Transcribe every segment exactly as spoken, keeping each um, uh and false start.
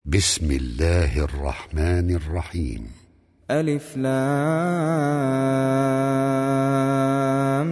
بسم الله الرحمن الرحيم. ألف لام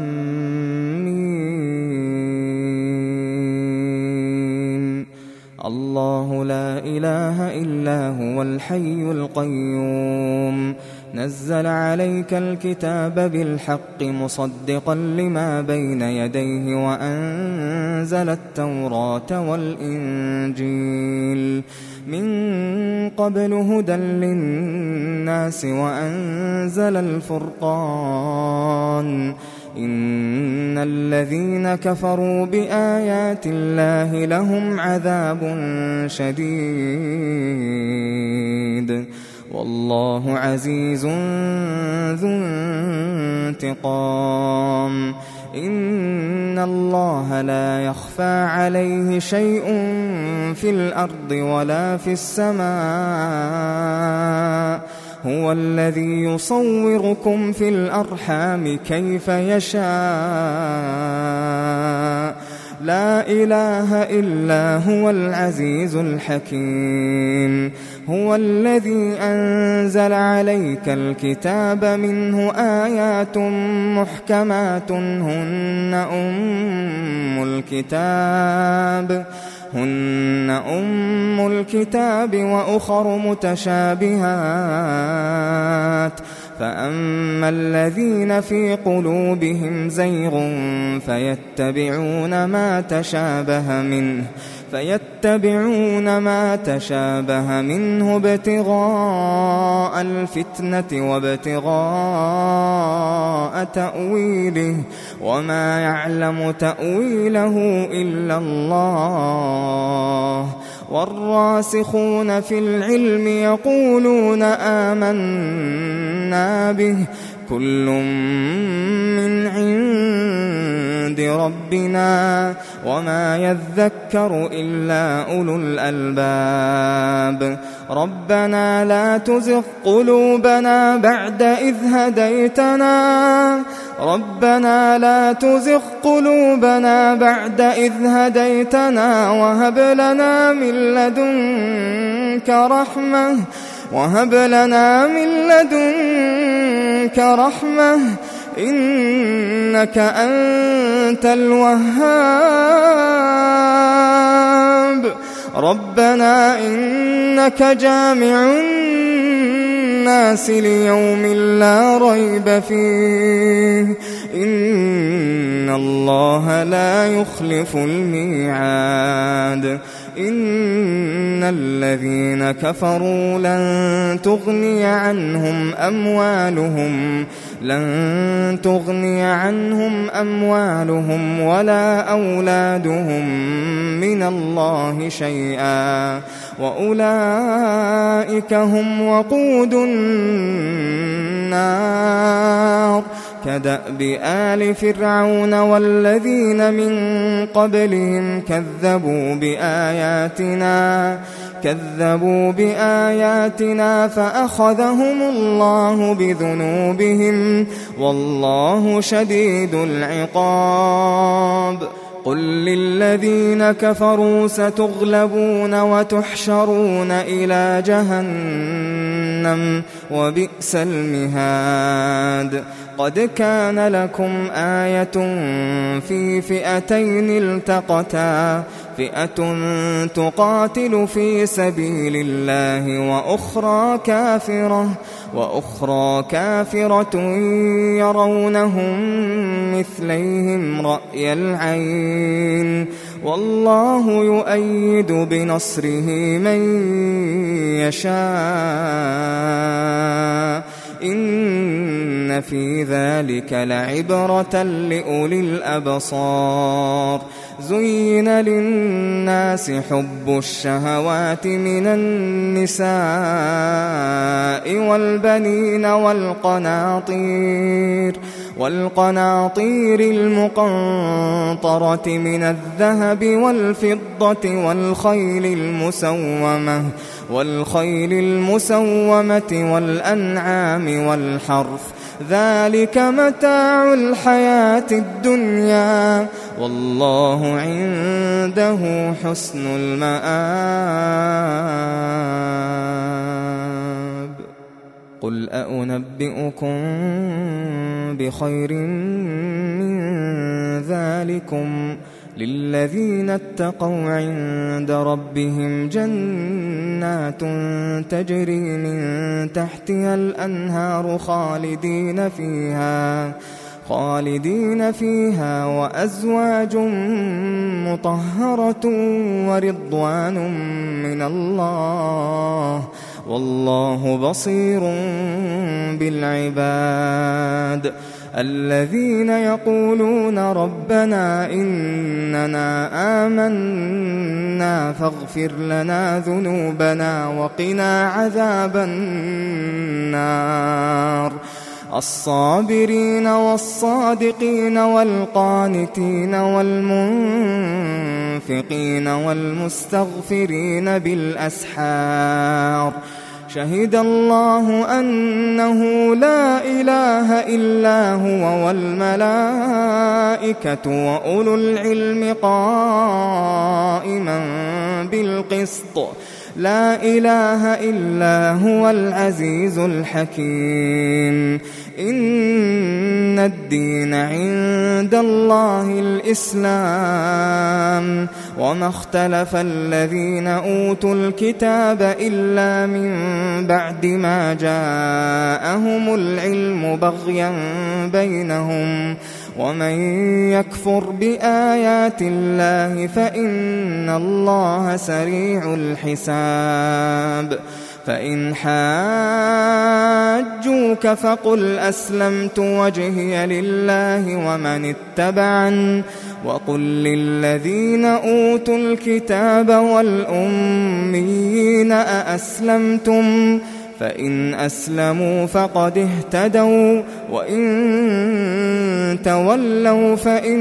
ميم. الله لا إله إلا هو الحي القيوم، نزل عليك الكتاب بالحق مصدقا لما بين يديه وأنزل التوراة والإنجيل من قبل هدى للناس وأنزل الفرقان. إن الذين كفروا بآيات الله لهم عذاب شديد والله عزيز ذو انتقام. إن الله لا يخفى عليه شيء في الأرض ولا في السماء، هو الذي يصوركم في الأرحام كيف يشاء، لا إله إلا هو العزيز الحكيم. هو الذي أنزل عليك الكتاب منه آيات محكمات هن أم الكتاب هن أم الكتاب وأخر متشابهات، فأما الذين في قلوبهم زيغ فيتبعون ما تشابه منه فيتبعون ما تشابه منه ابتغاء الفتنة وابتغاء تأويله، وما يعلم تأويله إلا الله. والراسخون في العلم يقولون آمنا به كل من عند ربنا وما يذكر إلا أولو الألباب. ربنا لا تزغ قلوبنا بعد إذ هديتنا ربنا لا تزغ قلوبنا بعد إذ هديتنا وهب لنا من لدنك رحمة وهب لنا من لدنك رحمة إنك أنت الوهاب. ربنا إنك جامع الناس ليوم لا ريب فيه إن الله لا يخلف الميعاد. إن الذين كفروا لن تغني عنهم أموالهم لن تغني عنهم أموالهم ولا أولادهم من الله شيئا وأولئك هم وقود النار. كدأب آل فرعون والذين من قبلهم كذبوا بآياتنا كذبوا بآياتنا فأخذهم الله بذنوبهم والله شديد العقاب. قل للذين كفروا ستغلبون وتحشرون إلى جهنم وبئس المهاد. قد كان لكم آية في فئتين التقتا، فئة تقاتل في سبيل الله وأخرى كافرة وأخرى كافرة يرونهم مثليهم رأي العين والله يؤيد بنصره من يشاء. إن في ذلك لعبرة لأولي الأبصار. زين للناس حب الشهوات من النساء والبنين والقناطير والقناطير المقنطرة من الذهب والفضة والخيل المسومة والخيل المسومة والأنعام والحرث ذلك متاع الحياة الدنيا والله عنده حسن المآب. قل أأنبئكم بخير من ذلكم للذين اتقوا عند ربهم جنات تجري من تحتها الأنهار خالدين فيها خالدين فيها وأزواج مطهرة ورضوان من الله والله بصير بالعباد الذين يقولون ربنا إننا آمنا فاغفر لنا ذنوبنا وقنا عذاب النار الصابرين والصادقين والقانتين والمنفقين والمستغفرين بالأسحار شهد الله أنه لا إله إلا هو والملائكة وأولو العلم قائما بالقسط لا إله إلا هو العزيز الحكيم إن الدين عند الله الإسلام وما اختلف الذين أوتوا الكتاب إلا من بعد ما جاءهم العلم بغيا بينهم ومن يكفر بآيات الله فإن الله سريع الحساب فإن حاجوك فقل أسلمت وجهي لله ومن اتبعن وقل للذين أوتوا الكتاب والأميين أأسلمتم فإن أسلموا فقد اهتدوا وإن تولوا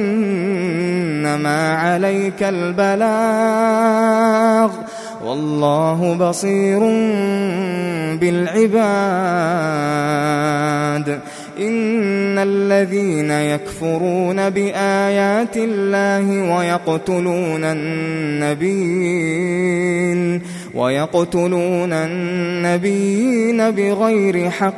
فإنما عليك البلاغ والله بصير بالعباد إن الذين يكفرون بآيات الله ويقتلون النبيين ويقتلون النبيين بغير حق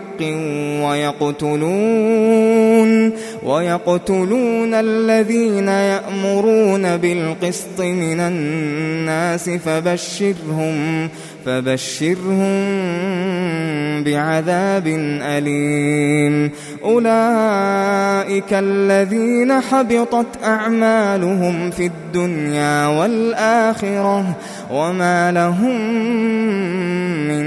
ويقتلون ويقتلون الذين يأمرون بالقسط من الناس فبشرهم فبشرهم بعذاب أليم أولئك الذين حبطت أعمالهم في الدنيا والآخرة وما لهم من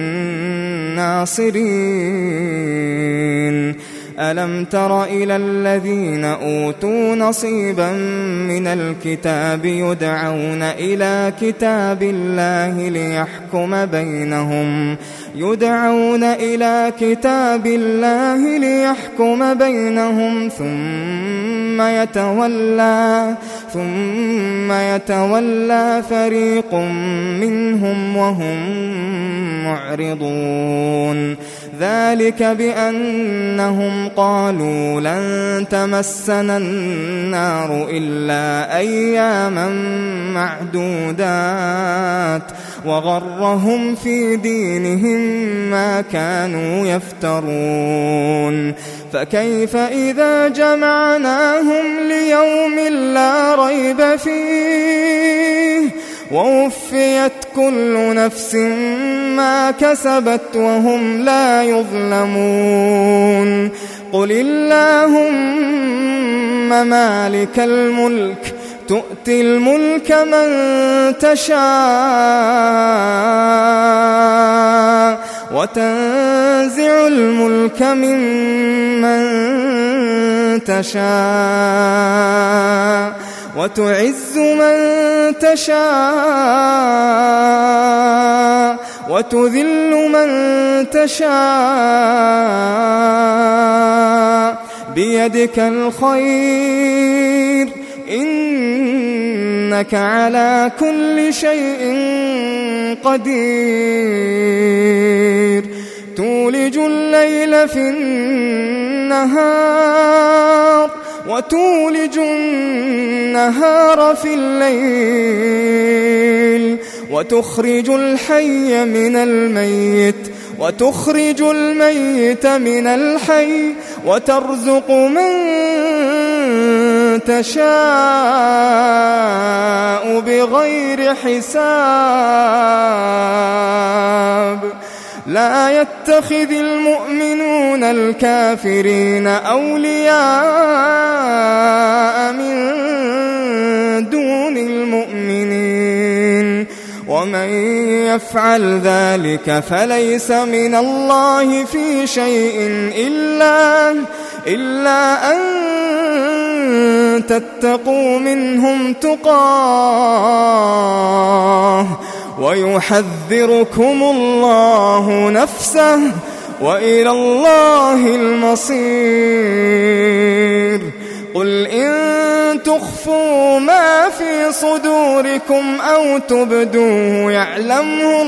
ناصرين ألم تر إلى الذين أوتوا نصيبا من الكتاب يدعون إلى كتاب الله ليحكم بينهم يدعون إلى كتاب الله ليحكم بينهم ثم يتولى ثم يتولى فريق منهم وهم معرضون ذلك بأنهم قالوا لن تمسنا النار إلا أياما معدودات وغرهم في دينهم ما كانوا يفترون فكيف إذا جمعناهم ليوم لا ريب فيه ووفيت كل نفس ما كسبت وهم لا يظلمون قل اللهم مالك الملك تؤتي الملك من تشاء وتنزع الملك ممن تشاء وتعز من تشاء وتذل من تشاء بيدك الخير إنك على كل شيء قدير تولج الليل في النهار وتولج النهار في الليل وتخرج الحي من الميت وتخرج الميت من الحي وترزق من تشاء بغير حساب لا يتخذ المؤمنون الكافرين أولياء من دون المؤمنين ومن يفعل ذلك فليس من الله في شيء إلا, إلا أن تتقوا منهم تقاه ويحذركم الله نفسه وإلى الله المصير. قل إن تخفوا ما في صدوركم أو تبدوه يعلمه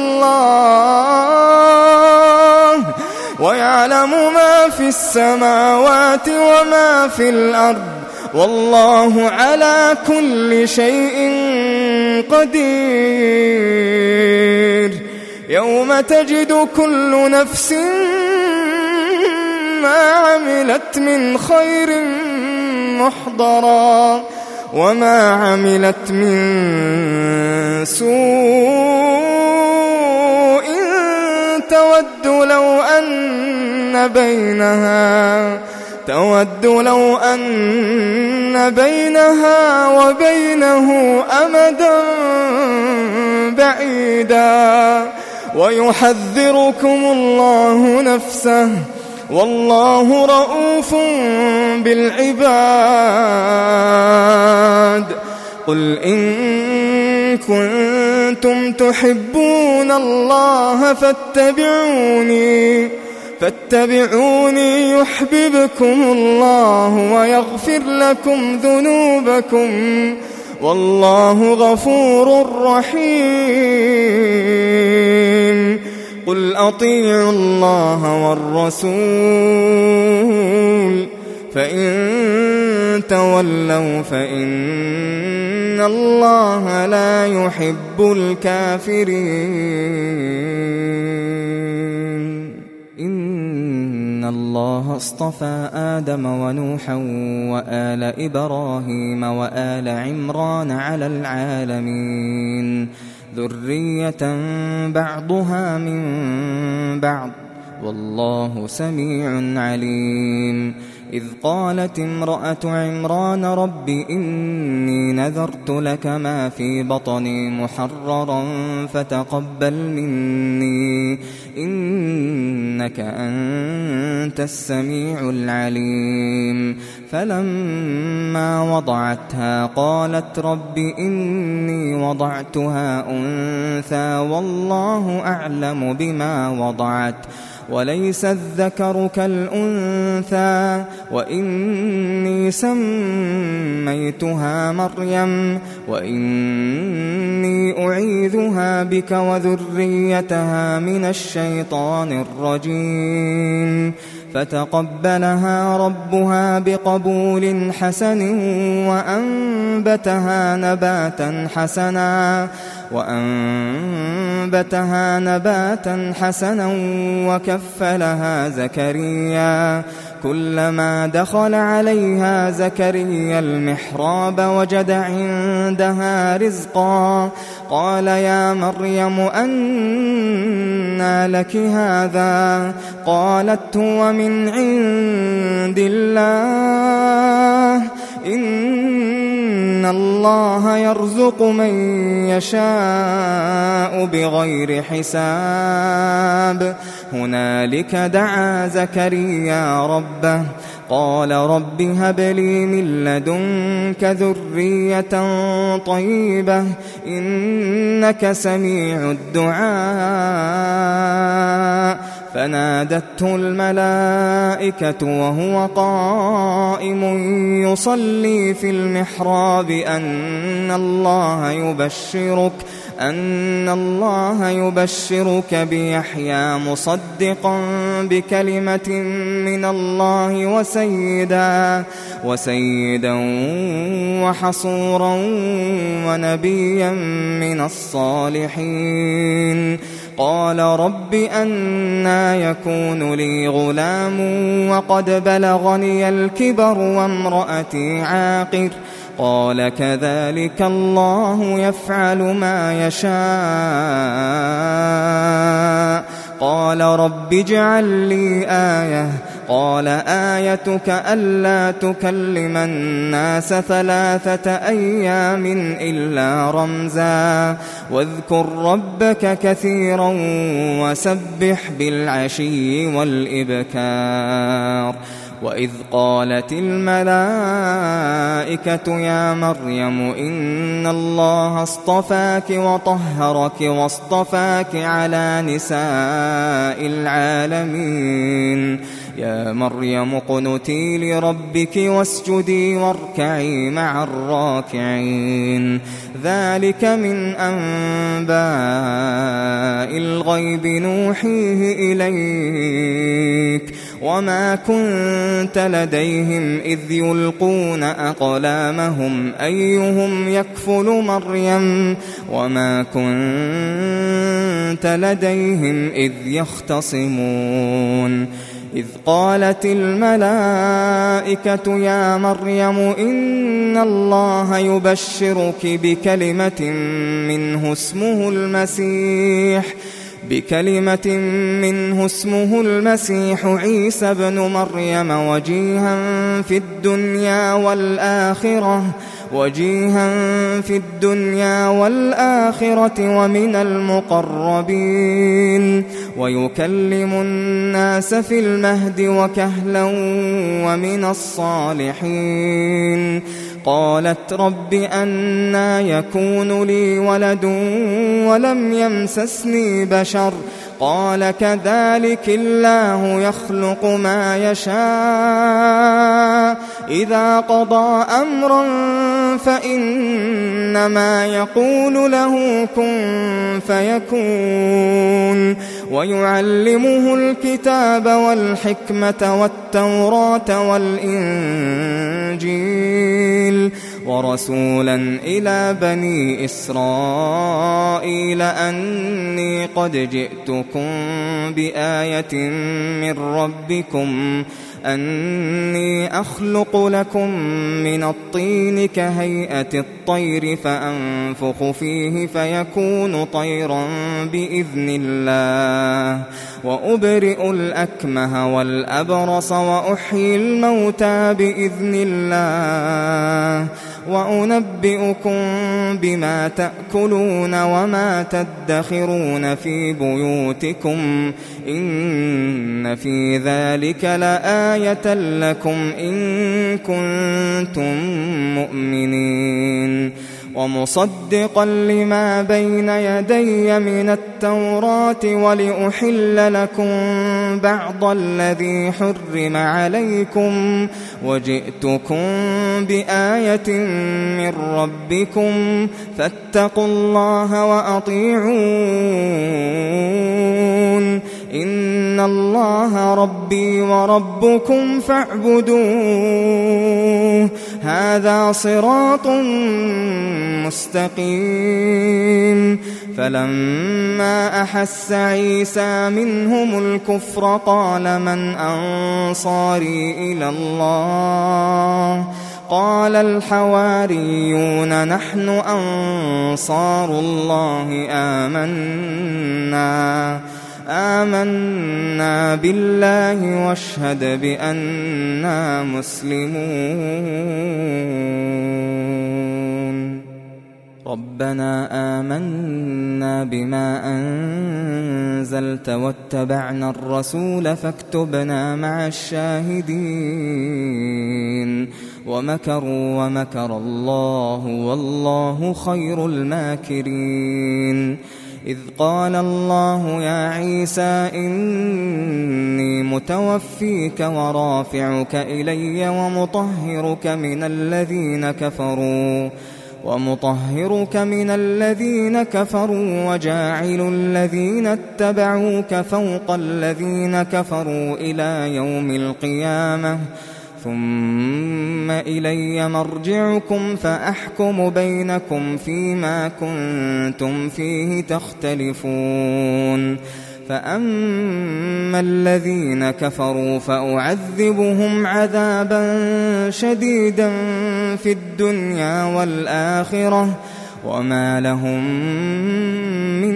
الله ويعلم ما في السماوات وما في الأرض والله على كل شيء قدير. يوم تجد كل نفس ما عملت من خير محضرا وما عملت من سوء تود لو أن بينها تود لو أن بينها وبينه أمدا بعيدا ويحذركم الله نفسه والله رؤوف بالعباد. قل إن كنتم تحبون الله فاتبعوني فاتبعوني يحببكم الله ويغفر لكم ذنوبكم والله غفور رحيم. قل أطيعوا الله والرسول فإن تولوا فإن الله لا يحب الكافرين. إن الله اصطفى آدم ونوحا وآل إبراهيم وآل عمران على العالمين ذرية بعضها من بعض والله سميع عليم. إذ قالت امرأة عمران رب إني نذرت لك ما في بطني محررا فتقبل مني إنك أنت السميع العليم. فلما وضعتها قالت رب إني وضعتها أنثى والله أعلم بما وضعت وليس الذكر كالأنثى وإني سميتها مريم وإني أعيذها بك وذريتها من الشيطان الرجيم. فتقبلها ربها بقبول حسن وأنبتها نباتا حسنا وأنبتها نباتا حسنا وكفلها زكريا كلما دخل عليها زكريا المحراب وجد عندها رزقا قال يا مريم أنى لك هذا قالت هو من عند الله إن الله يرزق من يشاء بغير حساب. هنالك دعا زكريا ربه قال رب هب لي من لدنك ذرية طيبة إنك سميع الدعاء. فنادته الملائكة وهو قائم يصلي في المحراب أن الله يبشرك أن الله يبشرك بيحيى مصدقا بكلمة من الله وسيدا وسيدا وحصورا ونبيا من الصالحين. قال رب أنى يكون لي غلام وقد بلغني الكبر وامرأتي عاقر قال كذلك الله يفعل ما يشاء قال رب اجعل لي آية قال آيتك ألا تكلم الناس ثلاثة أيام إلا رمزا واذكر ربك كثيرا وسبح بالعشي والإبكار وإذ قالت الملائكة يا مريم إن الله اصطفاك وطهرك واصطفاك على نساء العالمين يا مريم اقنتي لربك واسجدي واركعي مع الراكعين ذلك من أنباء الغيب نوحيه إليك وما كنت لديهم إذ يلقون أقلامهم أيهم يكفل مريم وما كنت لديهم إذ يختصمون إذ قالت الملائكة يا مريم إن الله يبشرك بكلمة منه اسمه المسيح بكلمة منه اسمه المسيح عيسى ابن مريم وجيها في الدنيا والآخرة وجيها في الدنيا والآخرة ومن المقربين ويكلم الناس في المهد وكهلا ومن الصالحين قالت رب أنى يكون لي ولد ولم يمسسني بشر قال كذلك الله يخلق ما يشاء إذا قضى أمرا فإنما يقول له كن فيكون ويعلمه الكتاب والحكمة والتوراة والإنجيل ورسولا إلى بني إسرائيل أني قد جئتكم بآية من ربكم أني أخلق لكم من الطين كهيئة الطير فأنفخ فيه فيكون طيرا بإذن الله وأبرئ الأكمه والأبرص وأحيي الموتى بإذن الله وأنبئكم بما تأكلون وما تدخرون في بيوتكم إن في ذلك لآية لكم إن كنتم مؤمنين ومصدقا لما بين يدي من التوراة ولأحل لكم بعض الذي حرم عليكم وجئتكم بآية من ربكم فاتقوا الله وأطيعون إن الله ربي وربكم فاعبدوه هذا صراط مستقيم فلما أحس عيسى منهم الكفر قال من أنصاري إلى الله قال الحواريون نحن أنصار الله آمنا آمنا بالله واشهد بأننا مسلمون ربنا آمنا بما أنزلت واتبعنا الرسول فاكتبنا مع الشاهدين ومكروا ومكر الله والله خير الماكرين إذ قال الله يا عيسى إني متوفيك ورافعك إلي ومطهرك من الذين كفروا ومطهرك من الذين كفروا وجاعل الذين اتبعوك فوق الذين كفروا إلى يوم القيامة ثم إلي مرجعكم فأحكم بينكم فيما كنتم فيه تختلفون فأما الذين كفروا فأعذبهم عذابا شديدا في الدنيا والآخرة وما لهم من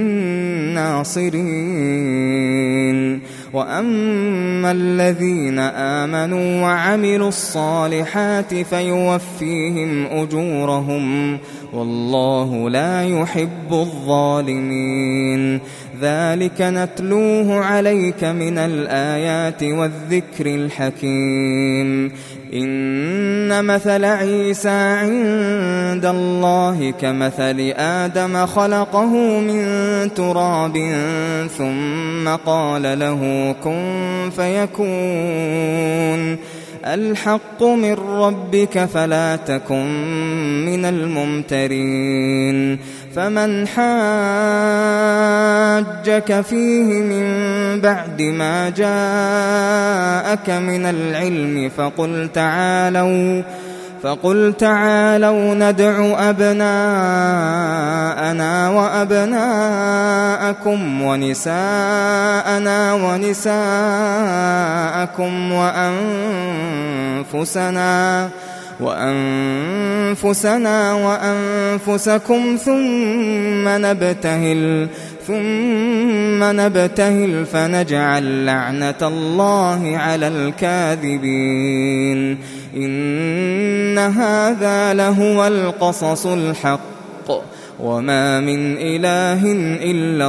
ناصرين وأما الذين آمنوا وعملوا الصالحات فيوفيهم أجورهم والله لا يحب الظالمين ذلك نتلوه عليك من الآيات والذكر الحكيم إن مثل عيسى عند الله كمثل آدم خلقه من تراب ثم قال له كن فيكون الحق من ربك فلا تكن من الممترين فمن حاجك فيه من بعد ما جاءك من العلم فقل تعالوا فقل تعالوا ندع أبناءنا وأبناءكم ونساءنا ونساءكم وأنفسنا وأنفسنا وأنفسكم ثم نبتهل ثم نبتهل فنجعل لعنة الله على الكاذبين إن هذا لهو القصص الحق وما من إله إلا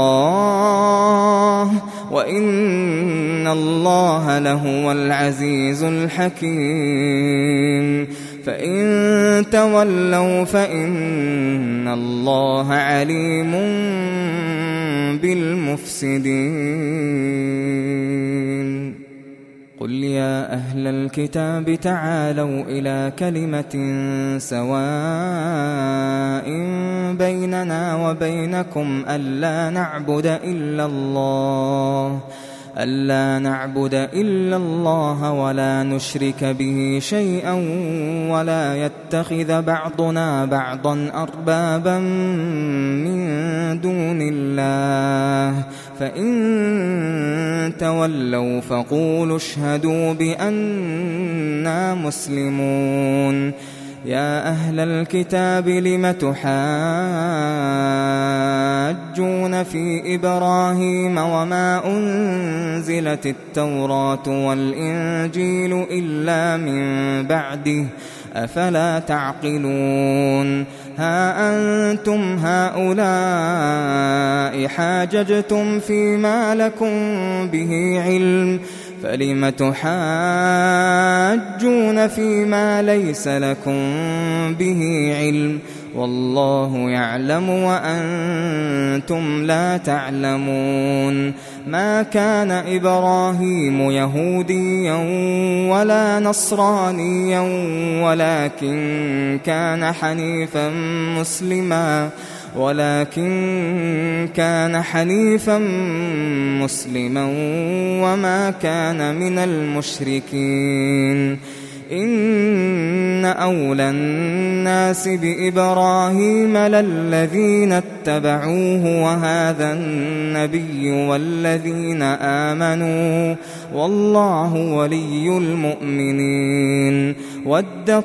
الله وإن الله لهو العزيز الحكيم فإن تولوا فإن الله عليم بالمفسدين قل يا أهل الكتاب تعالوا إلى كلمة سواء بيننا وبينكم ألا نعبد إلا الله ألا نعبد إلا الله ولا نشرك به شيئا ولا يتخذ بعضنا بعضا أربابا من دون الله فإن تولوا فقولوا اشهدوا بأننا مسلمون يا أهل الكتاب لم تحاجون في إبراهيم وما أنزلت التوراة والإنجيل إلا من بعده أفلا تعقلون ها أنتم هؤلاء حاججتم فيما لكم به علم فلم تحاجون فيما ليس لكم به علم والله يعلم وأنتم لا تعلمون ما كان إبراهيم يهوديا ولا نصرانيا ولكن كان حنيفا مسلما ولكن كان حنيفا مسلما وما كان من المشركين إن أولى الناس بإبراهيم للذين اتبعوه وهذا النبي والذين آمنوا والله ولي المؤمنين ودت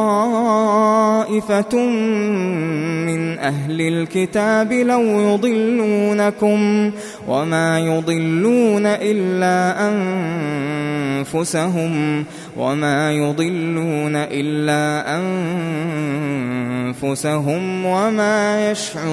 طائفة من أهل الكتاب لو يضلونكم وما يضلون إلا أنفسهم وما يضلون إلا أنفسهم وما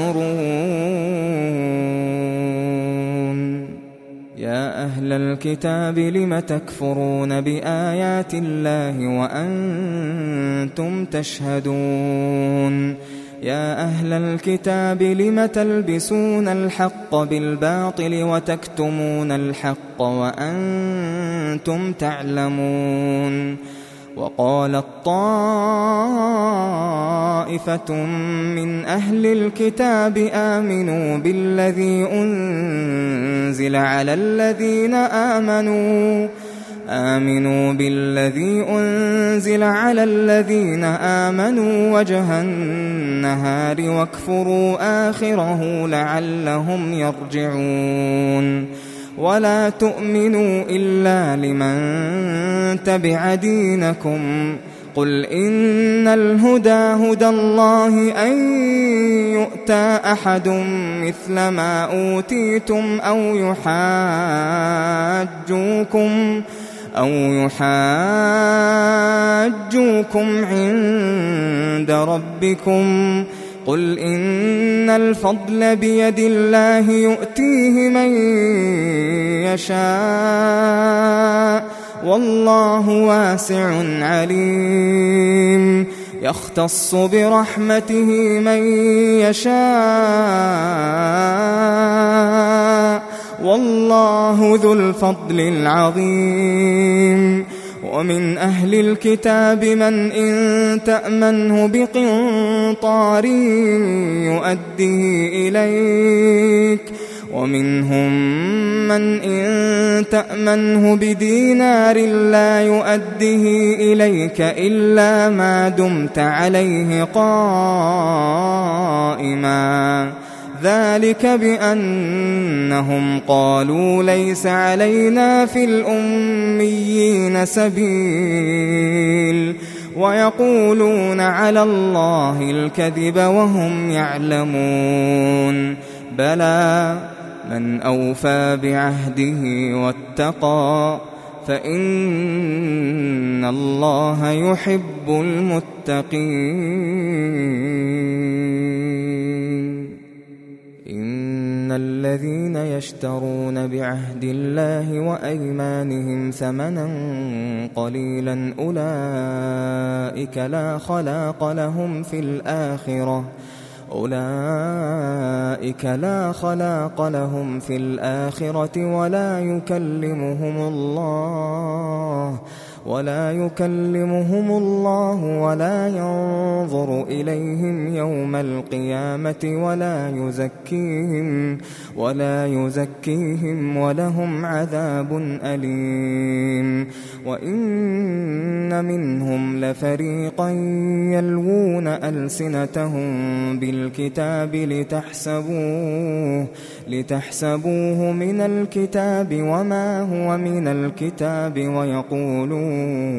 يشعرون يا أهل الكتاب لم تكفرون بآيات الله وأنتم تشهدون يا أهل الكتاب لم تلبسون الحق بالباطل وتكتمون الحق وأنتم تعلمون وقالت طائفة من أهل الكتاب آمنوا بالذي أنزل على الذين آمنوا آمنوا بالذي أنزل على الذين آمنوا وجه النهار واكفروا آخره لعلهم يرجعون ولا تؤمنوا إلا لمن تبع دينكم قل إن الهدى هدى الله أن يؤتى أحد مثل ما أوتيتم أو يحاجوكم أو يحاجوكم عند ربكم قل إن الفضل بيد الله يؤتيه من يشاء والله واسع عليم يختص برحمته من يشاء والله ذو الفضل العظيم ومن أهل الكتاب من إن تأمنه بقنطار يؤديه إليك ومنهم من إن تأمنه بدينار لا يؤديه إليك إلا ما دمت عليه قائما ذلك بأنهم قالوا ليس علينا في الأميين سبيل ويقولون على الله الكذب وهم يعلمون بلى من أوفى بعهده واتقى فإن الله يحب المتقين إن الذين يشترون بعهد الله وأيمانهم ثمنا قليلا أولئك لا خلاق لهم في الآخرة أولئك لا خلاق لهم في الآخرة ولا يكلمهم الله ولا يكلمهم الله ولا ينظر إليهم يوم القيامة ولا يزكيهم ولا يزكيهم ولهم عذاب أليم وإن منهم لفريقا يلوون ألسنتهم بالكتاب لتحسبوه لتحسبوه من الكتاب وما هو من الكتاب ويقولون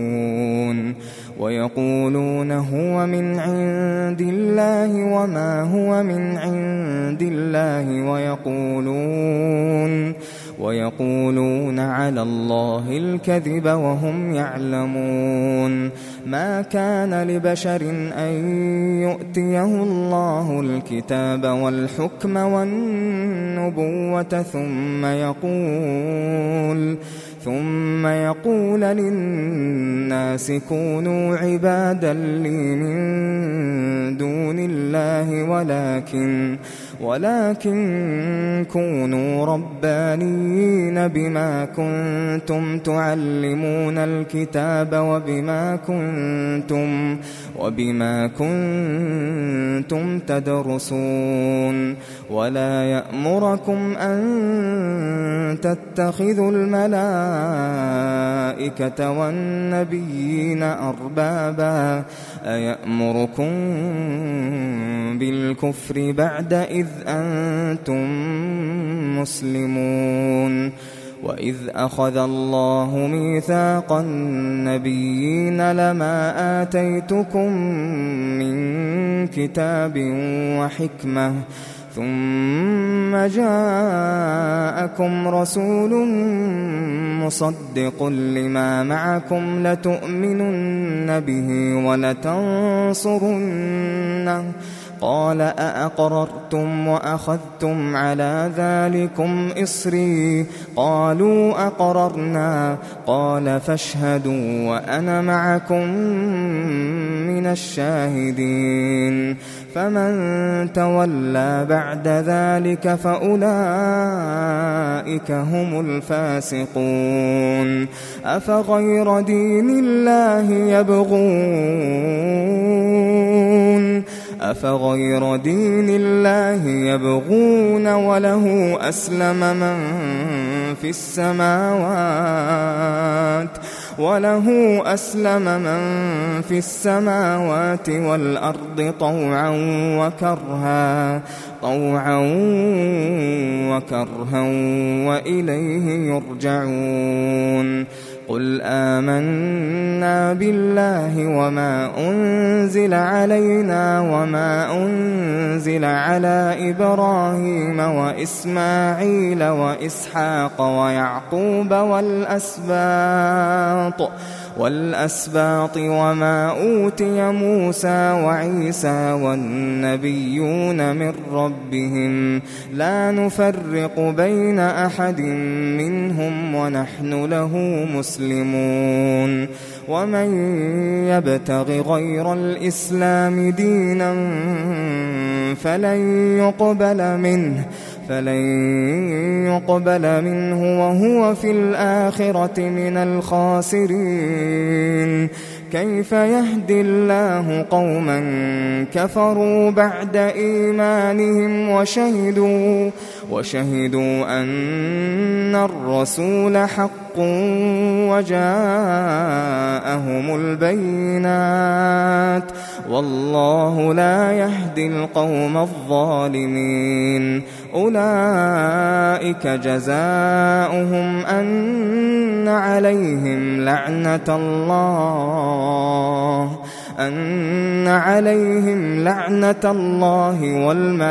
ويقولون هو من عند الله وما هو من عند الله ويقولون ويقولون على الله الكذب وهم يعلمون ما كان لبشر أن يؤتيه الله الكتاب والحكم والنبوة ثم يقول ثم يقول للناس كونوا عبادا لي من دون الله ولكن ولكن كونوا ربانيين بما كنتم تعلمون الكتاب وبما كنتم وبما كنتم تدرسون ولا يأمركم أن تتخذوا الملائكة والنبيين أربابا أيأمركم بالكفر بعد إذ أنتم مسلمون وإذ أخذ الله ميثاق النبيين لما آتيتكم من كتاب وحكمة ثم جاءكم رسول مصدق لما معكم لتؤمنن به ولتنصرنه قال أأقررتم وأخذتم على ذلكم إصري قالوا أقررنا قال فاشهدوا وأنا معكم من الشاهدين فمن تولى بعد ذلك فأولئك هم الفاسقون أفغير دين الله يبغون أفغير دين الله يبغون وله أسلم من في السماوات وله أسلم من في السماوات والأرض طوعا وكرها طوعا وكرها وإليه يرجعون قل آمنا بالله وما أنزل علينا وما أنزل على إبراهيم وإسماعيل وإسحاق ويعقوب والأسباط والأسباط وما أوتي موسى وعيسى والنبيون من ربهم لا نفرق بين أحد منهم ونحن له مسلمون ومن يبتغ غير الإسلام دينا فلن يقبل منه فلن يقبل منه وهو في الآخرة من الخاسرين كيف يهدي الله قوما كفروا بعد إيمانهم وشهدوا وشهدوا أن الرسول حق وجاءهم البينات والله لا يهدي القوم الظالمين أولئك جزاؤهم أن عليهم لعنة الله أن عليهم لعنة الله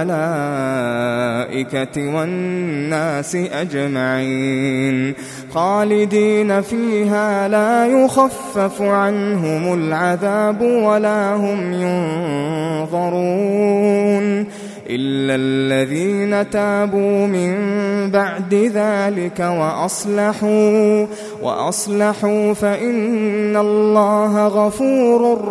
والملائكة والناس أجمعين خالدين فيها لا يخفف عنهم العذاب ولا هم ينظرون إلا الذين تابوا من بعد ذلك وأصلحوا وأصلحوا فإن الله غفور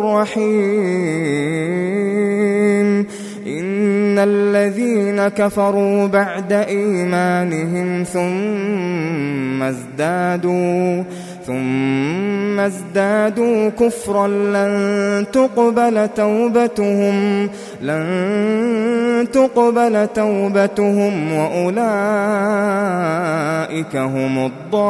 رحيم إن الذين كفروا بعد إيمانهم ثم ازدادوا ثم ازدادوا كفرا لن تقبل توبتهم لن تقبل توبتهم وأولئك هم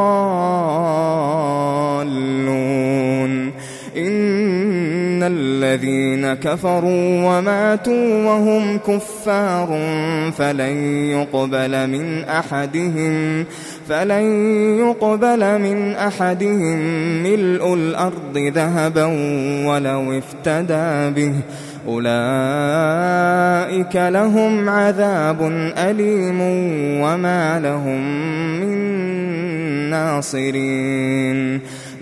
الضالون إن الذين كفروا وماتوا وهم كفار فلن يقبل من أحدهم فلن يقبل من أحدهم ملء الأرض ذهبا ولو افتدى به أولئك لهم عذاب أليم وما لهم من ناصرين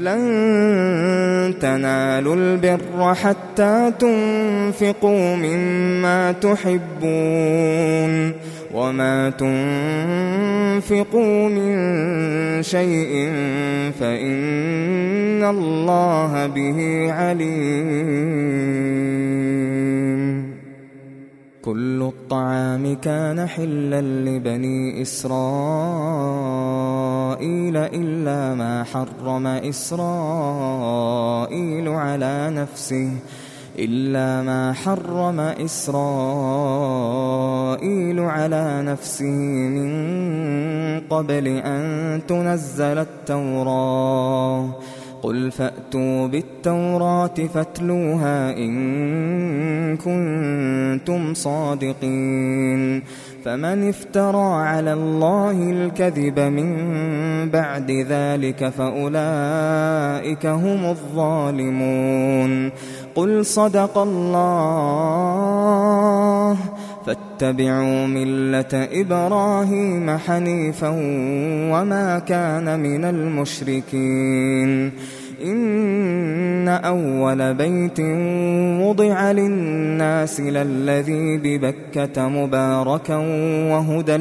لن تنالوا البر حتى تنفقوا مما تحبون وما تنفقوا من شيء فإن الله به عليم كل الطعام كان حلا لبني إسرائيل إلا ما حرم إسرائيل على نفسه إلا ما حرم إسرائيل على نفسه من قبل أن تنزل التوراة قل فأتوا بالتوراة فاتلوها إن كنتم صادقين فمن افترى على الله الكذب من بعد ذلك فأولئك هم الظالمون قل صدق الله فاتبعوا ملة إبراهيم حنيفا وما كان من المشركين إن أول بيت وضع للناس للذي ببكة مباركا وهدى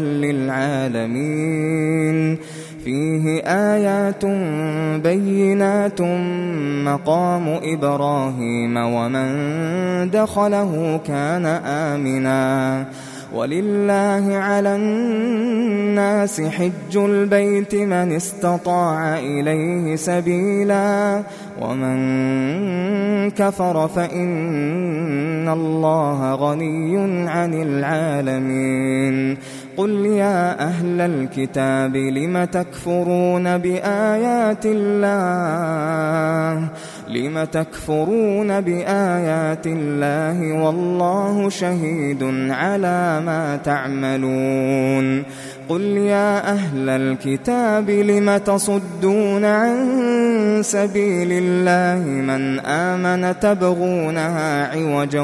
للعالمين فيه آيات بينات مقام إبراهيم ومن دخله كان آمنا ولله على الناس حج البيت من استطاع إليه سبيلا ومن كفر فإن الله غني عن العالمين قل يا أهل الكتاب لم تكفرون بآيات الله لم تكفرون بآيات الله والله شهيد على ما تعملون قل يا أهل الكتاب لم تصدون عن سبيل الله من آمن تبغونها عوجا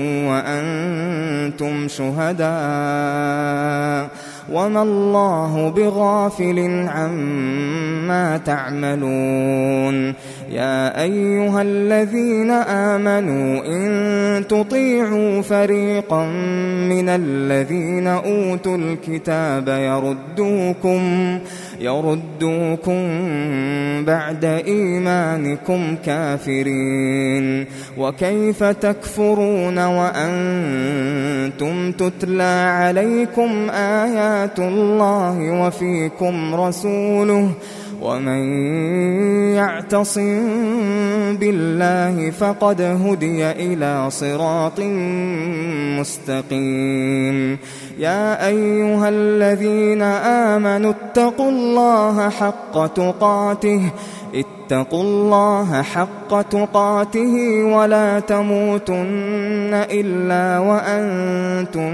وأنتم شهداء وما الله بغافل عما تعملون يا أيها الذين آمنوا إن تطيعوا فريقا من الذين أوتوا الكتاب يردوكم يردوكم بعد إيمانكم كافرين وكيف تكفرون وأنتم تتلى عليكم آيات الله وفيكم رسوله ومن يعتصم بالله فقد هدي إلى صراط مستقيم يا أيها الذين آمنوا اتقوا الله حق تقاته اتقوا الله حق تقاته ولا تموتن إلا وأنتم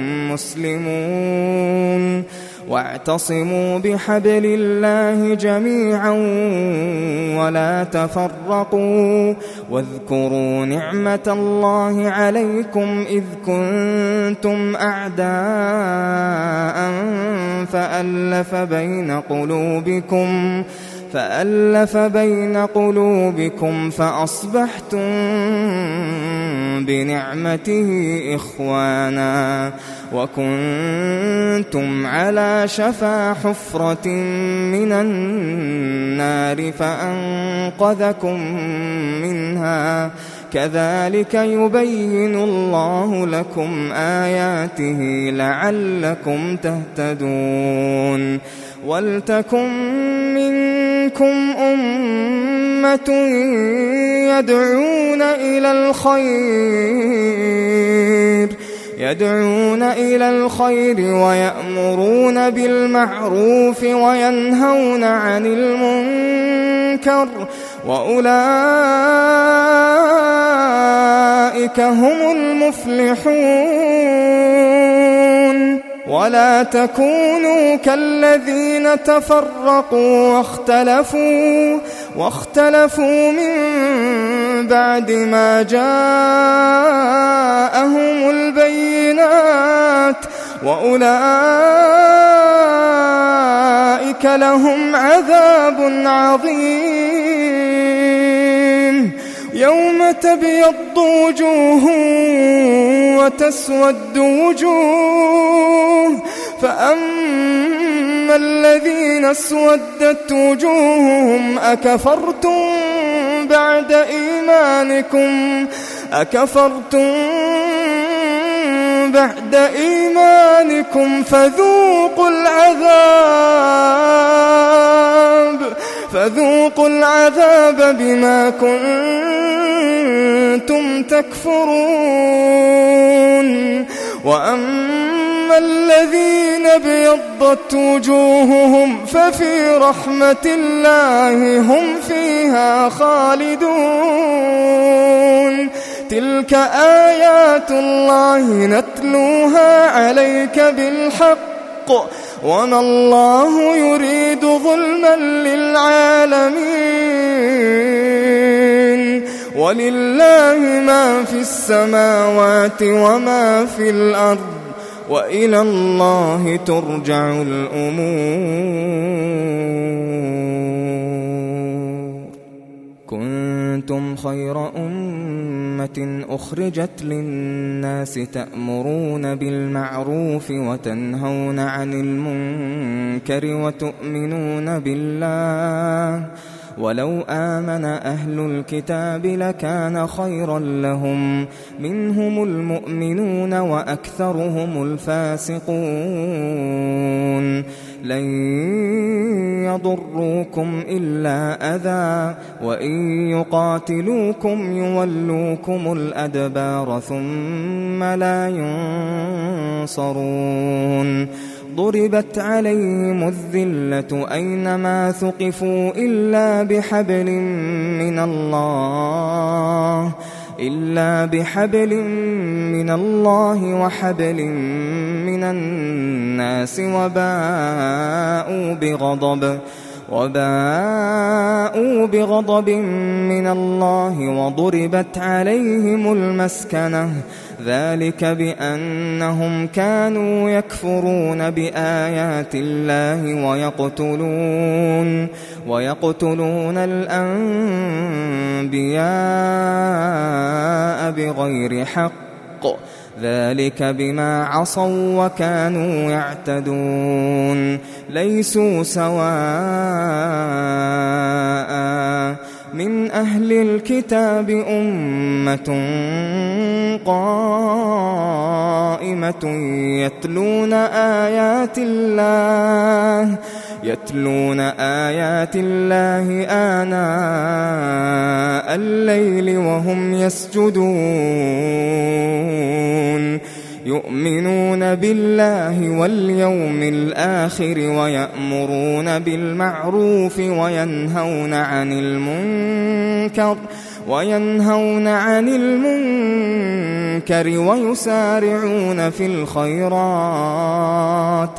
مسلمون واعتصموا بحبل الله جميعا ولا تفرقوا واذكروا نعمة الله عليكم إذ كنتم أعداء فألف بين قلوبكم فألف بين قلوبكم فأصبحتم بنعمته إخوانا وكنتم على شفا حفرة من النار فأنقذكم منها كذلك يبين الله لكم آياته لعلكم تهتدون ولتكن منكم أمة يدعون إلى الخير يدعون إلى الخير ويأمرون بالمعروف وينهون عن المنكر وأولئك هم المفلحون ولا تكونوا كالذين تفرقوا واختلفوا واختلفوا من بعد ما جاءهم البينات وأولئك لهم عذاب عظيم يوم تبيض وجوه وتسود وجوه فأما الذين اسودت وجوههم أكفرتم بعد إيمانكم أكفرتم بعد إيمانكم فذوقوا العذاب فذوقوا العذاب بما كنتم تكفرون وأما الذين ابيضت وجوههم ففي رحمة الله هم فيها خالدون تلك آيات الله نتلوها عليك بالحق وما الله يريد ظلما للعالمين ولله ما في السماوات وما في الأرض وإلى الله ترجع الأمور كنتم خير أمة أخرجت للناس تأمرون بالمعروف وتنهون عن المنكر وتؤمنون بالله ولو آمن أهل الكتاب لكان خيرا لهم منهم المؤمنون وأكثرهم الفاسقون لن يضروكم إلا أذى وإن يقاتلوكم يولوكم الأدبار ثم لا ينصرون ضربت عليهم الذلة أينما ثقفوا إلا بحبل من الله إلا بحبل من الله وحبل من الناس وباءوا بغضب وباءوا بغضب من الله وضربت عليهم المسكنة ذلك بأنهم كانوا يكفرون بآيات الله ويقتلون ويقتلون الأنبياء بغير حق ذلك بما عصوا وكانوا يعتدون ليسوا سواء من أهل الكتاب أمة قائمة يتلون آيات الله يتلون آيات الله آناء الليل وهم يسجدون يؤمنون بالله واليوم الآخر ويأمرون بالمعروف وينهون عن المنكر وينهون عن المنكر ويسارعون في الخيرات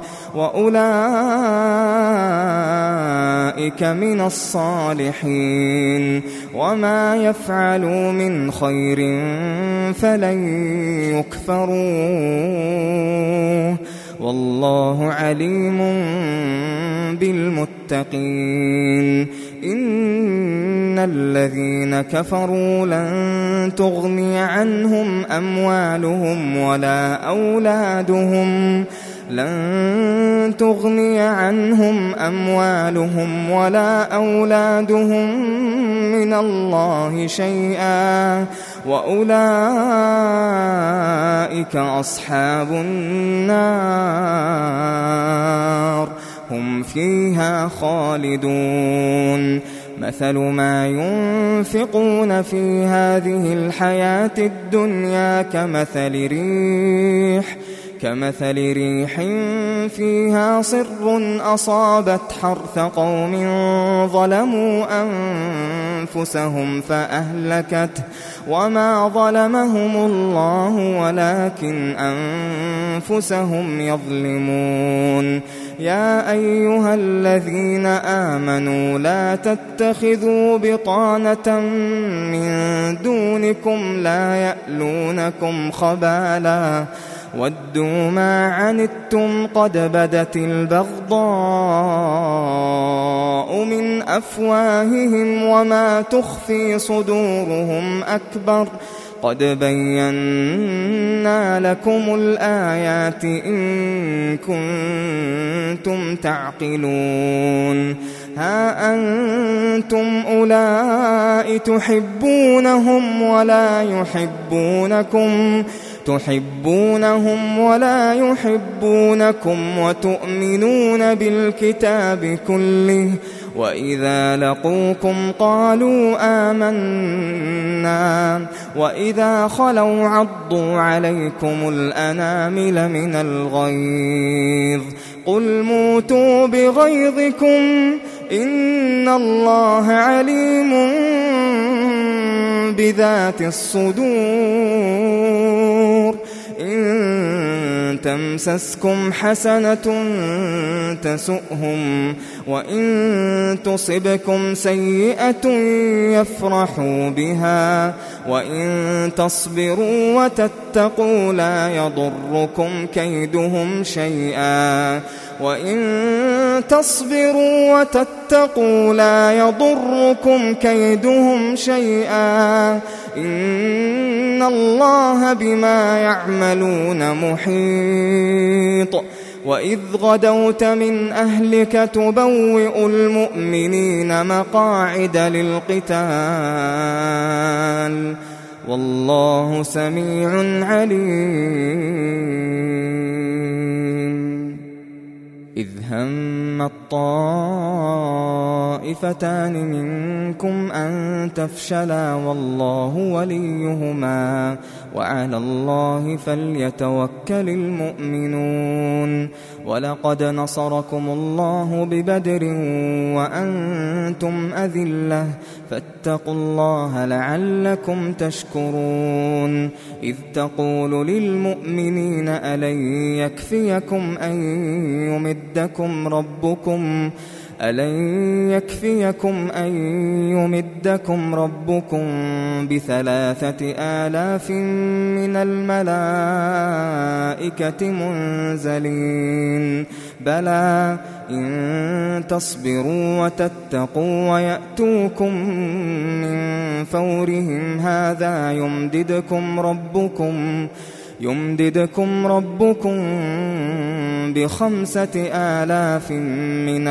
وأولئك من الصالحين وما يفعلوا من خير فلن يكفروه والله عليم بالمتقين إن الذين كفروا لن تغني عنهم أموالهم ولا أولادهم لن تغني عنهم أموالهم ولا أولادهم من الله شيئا وأولئك أصحاب النار هم فيها خالدون مثل ما ينفقون في هذه الحياة الدنيا كمثل ريح كمثل ريح فيها صر أصابت حرث قوم ظلموا أنفسهم فأهلكته وما ظلمهم الله ولكن أنفسهم يظلمون يا أيها الذين آمنوا لا تتخذوا بطانة من دونكم لا يألونكم خبالا ودوا ما عنتم قد بدت البغضاء من أفواههم وما تخفي صدورهم أكبر قد بينا لكم الآيات إن كنتم تعقلون ها أنتم أولئك تحبونهم ولا يحبونكم تحبونهم ولا يحبونكم وتؤمنون بالكتاب كله وإذا لقوكم قالوا آمنا وإذا خلوا عضوا عليكم الأنامل من الغيظ قل موتوا بغيظكم إن الله عليم بذات الصدور إن تمسسكم حسنة تسؤهم وإن تصبكم سيئة يفرحوا بها وإن تصبروا وتتقوا لا يضركم كيدهم شيئا وإن تصبروا وتتقوا لا يضركم كيدهم شيئا إن الله بما يعملون محيط وإذ غدوت من أهلك تبوئ المؤمنين مقاعد للقتال والله سميع عليم. إذ هم الطائفتان منكم أن تفشلا والله وليهما وعلى الله فليتوكل المؤمنون. ولقد نصركم الله ببدر وأنتم أذلة فاتقوا الله لعلكم تشكرون. إذ تقول للمؤمنين ألن يكفيكم أن يمدكم ربكم ألن يكفيكم أن يمدكم ربكم بثلاثة آلاف من الملائكة منزلين بلى إن تصبروا وتتقوا ويأتوكم من فورهم هذا يمددكم ربكم يمددكم ربكم بخمسة آلاف من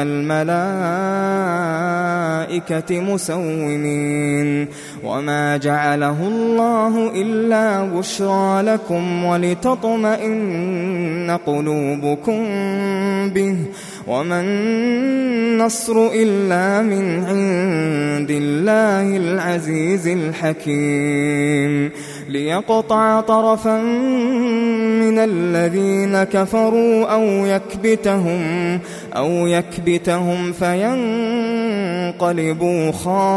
الملائكة مسومين. وما جعله الله إلا بشرى لكم ولتطمئن قلوبكم به وما النصر إلا من عند الله العزيز الحكيم. ليقطع طرفا من الذين كفروا أو يكبتهم أو يكبتهم فينقلبوا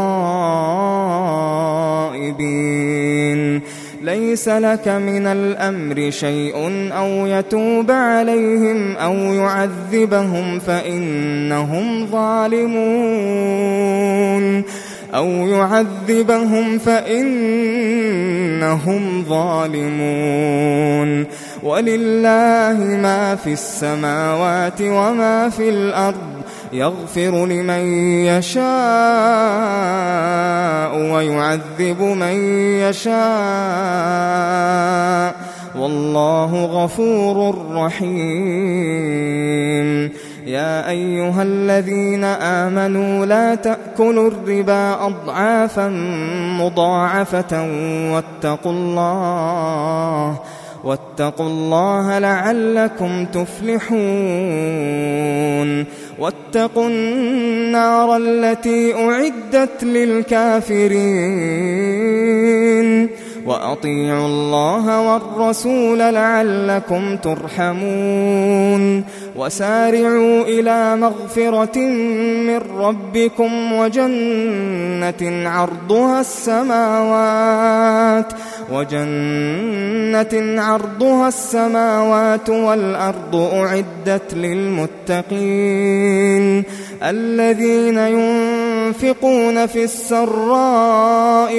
خائبين. ليس لك من الأمر شيء أو يتوب عليهم أو يعذبهم فإنهم ظالمون أو يعذبهم فإنهم ظالمون. ولله ما في السماوات وما في الأرض يغفر لمن يشاء ويعذب من يشاء والله غفور رحيم. يا أيها الذين آمنوا لا تأكلوا الربا أضعافا مضاعفة واتقوا الله واتقوا الله لعلكم تفلحون. واتقوا النار التي أعدت للكافرين وأطيعوا الله والرسول لعلكم ترحمون. وسارعوا إلى مغفرة من ربكم وجنة عرضها السماوات وجنة عرضها السماوات والأرض أعدت للمتقين الذين ينفقون في السراء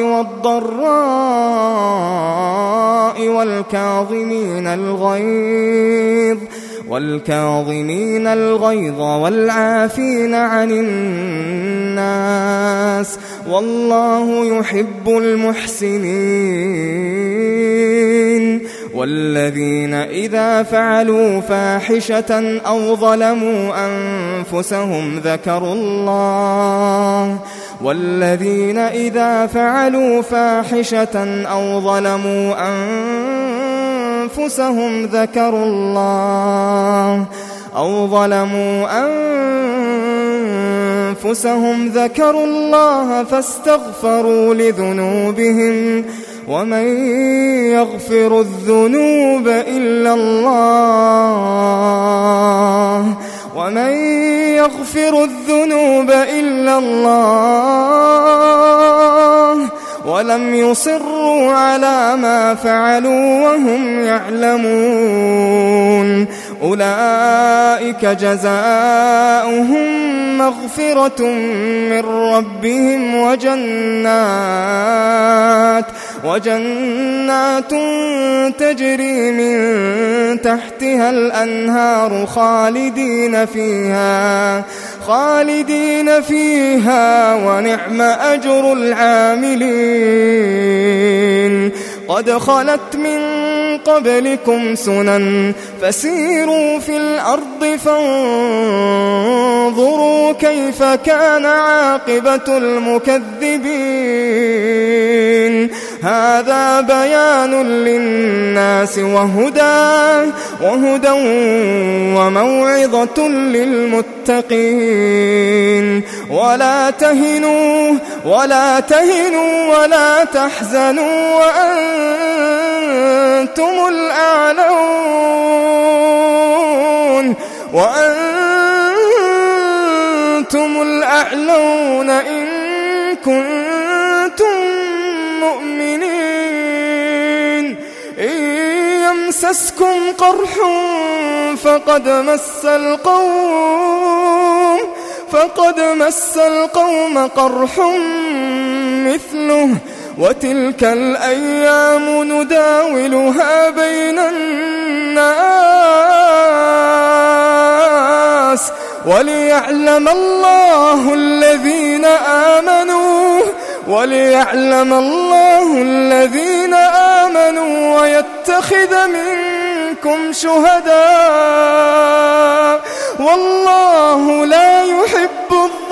والضراء والكاظمين الغيظ والكاظمين الغيظ والعافين عن الناس والله يحب المحسنين. والذين إذا فعلوا فاحشة أو ظلموا أنفسهم ذكروا الله والذين إذا فعلوا فاحشة أو ظلموا أنفسهم ذكروا الله أو ظلموا أنفسهم ذكروا الله فاستغفروا لذنوبهم ومن يغفر الذنوب إلا الله ومن يغفر الذنوب إلا الله ولم يصروا على ما فعلوا وهم يعلمون أولئك جزاؤهم مغفرة من ربهم وجنات وجنات تجري من تحتها الأنهار خالدين فيها خالدين فيها ونعم أجر العاملين قد خلت من قبلكم سنن فسيروا في الأرض فانظروا كيف كان عاقبة المكذبين هذا بيان للناس وهدى وهدى وموعظة للمتقين ولا تهنوا ولا تهنوا ولا تحزنوا وأنتم الأعلون وأنتم الأعلون إن كنتم مؤمنين إن يمسسكم قرح فقد مس القوم فقد مس القوم قرح مثله وتلك الأيام نداولها بين الناس وليعلم الله الذين آمنوا وليعلم الله الذين آمنوا ويتخذ منكم شهداء والله لا يحب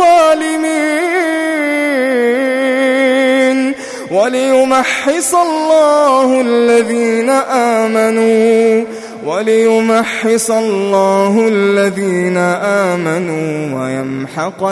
الظالمين وليمحص الله الذين آمنوا وليمحص الله الذين آمنوا ويمحق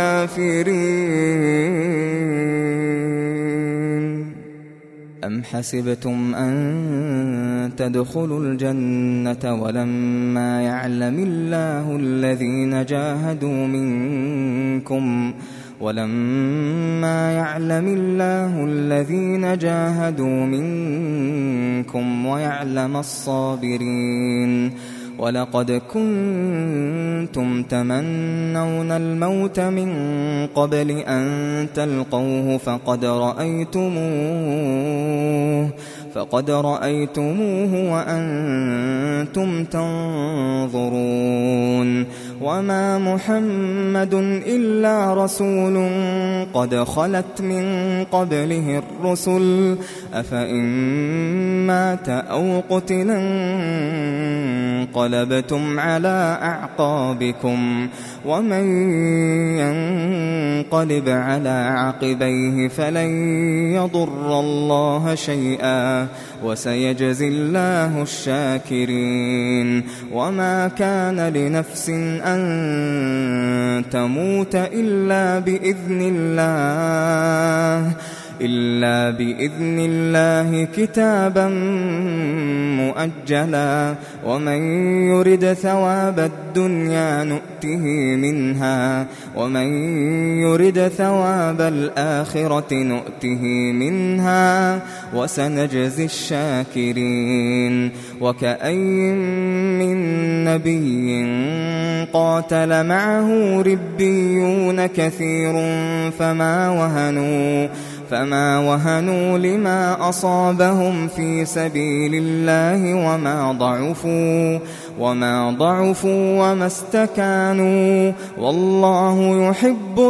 الكافرين أم حسبتم أن تدخلوا الجنة ولما يعلم الله الذين جاهدوا منكم ولما يعلم الله الذين جاهدوا منكم ويعلم الصابرين ولقد كنتم تمنون الموت من قبل أن تلقوه فقد رأيتموه فقد رأيتموه وأنتم تنظرون وما محمد إلا رسول قد خلت من قبله الرسل أفإن مات أو قتل انقلبتم على أعقابكم ومن ينقلب على عقبيه فلن يضر الله شيئا وسيجزي الله الشاكرين وما كان لنفس أن تموت إلا بإذن الله إلا بإذن الله كتابا مؤجلا ومن يرد ثواب الدنيا نؤته منها ومن يرد ثواب الآخرة نؤته منها وسنجزي الشاكرين وكأي من نبي قاتل معه ربيون كثير فما وهنوا فما وهنوا لما أصابهم في سبيل الله وما ضعفوا وما ضعفوا وما استكانوا والله يحب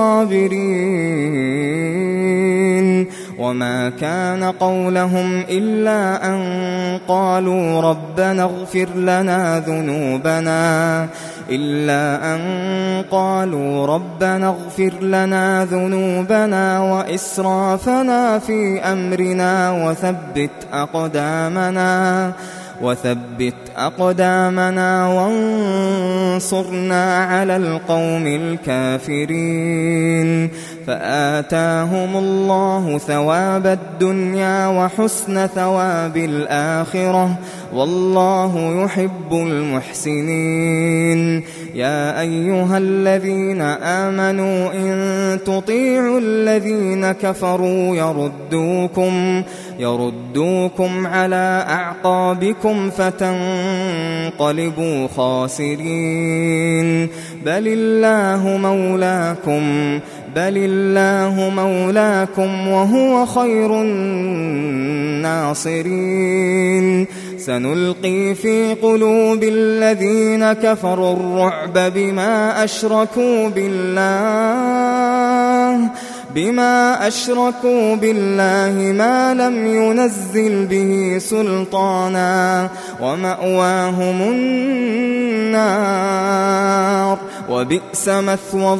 الصابرين وما كان قولهم إلا أن قالوا ربنا اغفر لنا ذنوبنا إلا أن قالوا ربنا اغفر لنا ذنوبنا وإسرافنا في أمرنا وثبت أقدامنا وثبت أقدامنا وانصرنا على القوم الكافرين فآتاهم الله ثواب الدنيا وحسن ثواب الآخرة والله يحب المحسنين يا أيها الذين آمنوا إن تطيعوا الذين كفروا يردوكم يردوكم على أعقابكم فتنقلبوا خاسرين بل الله مولاكم بل الله مولاكم وهو خير الناصرين سنلقي في قلوب الذين كفروا الرعب بما أشركوا بالله بما أشركوا بالله ما لم ينزل به سلطانا ومأواهم النار وبئس مثوى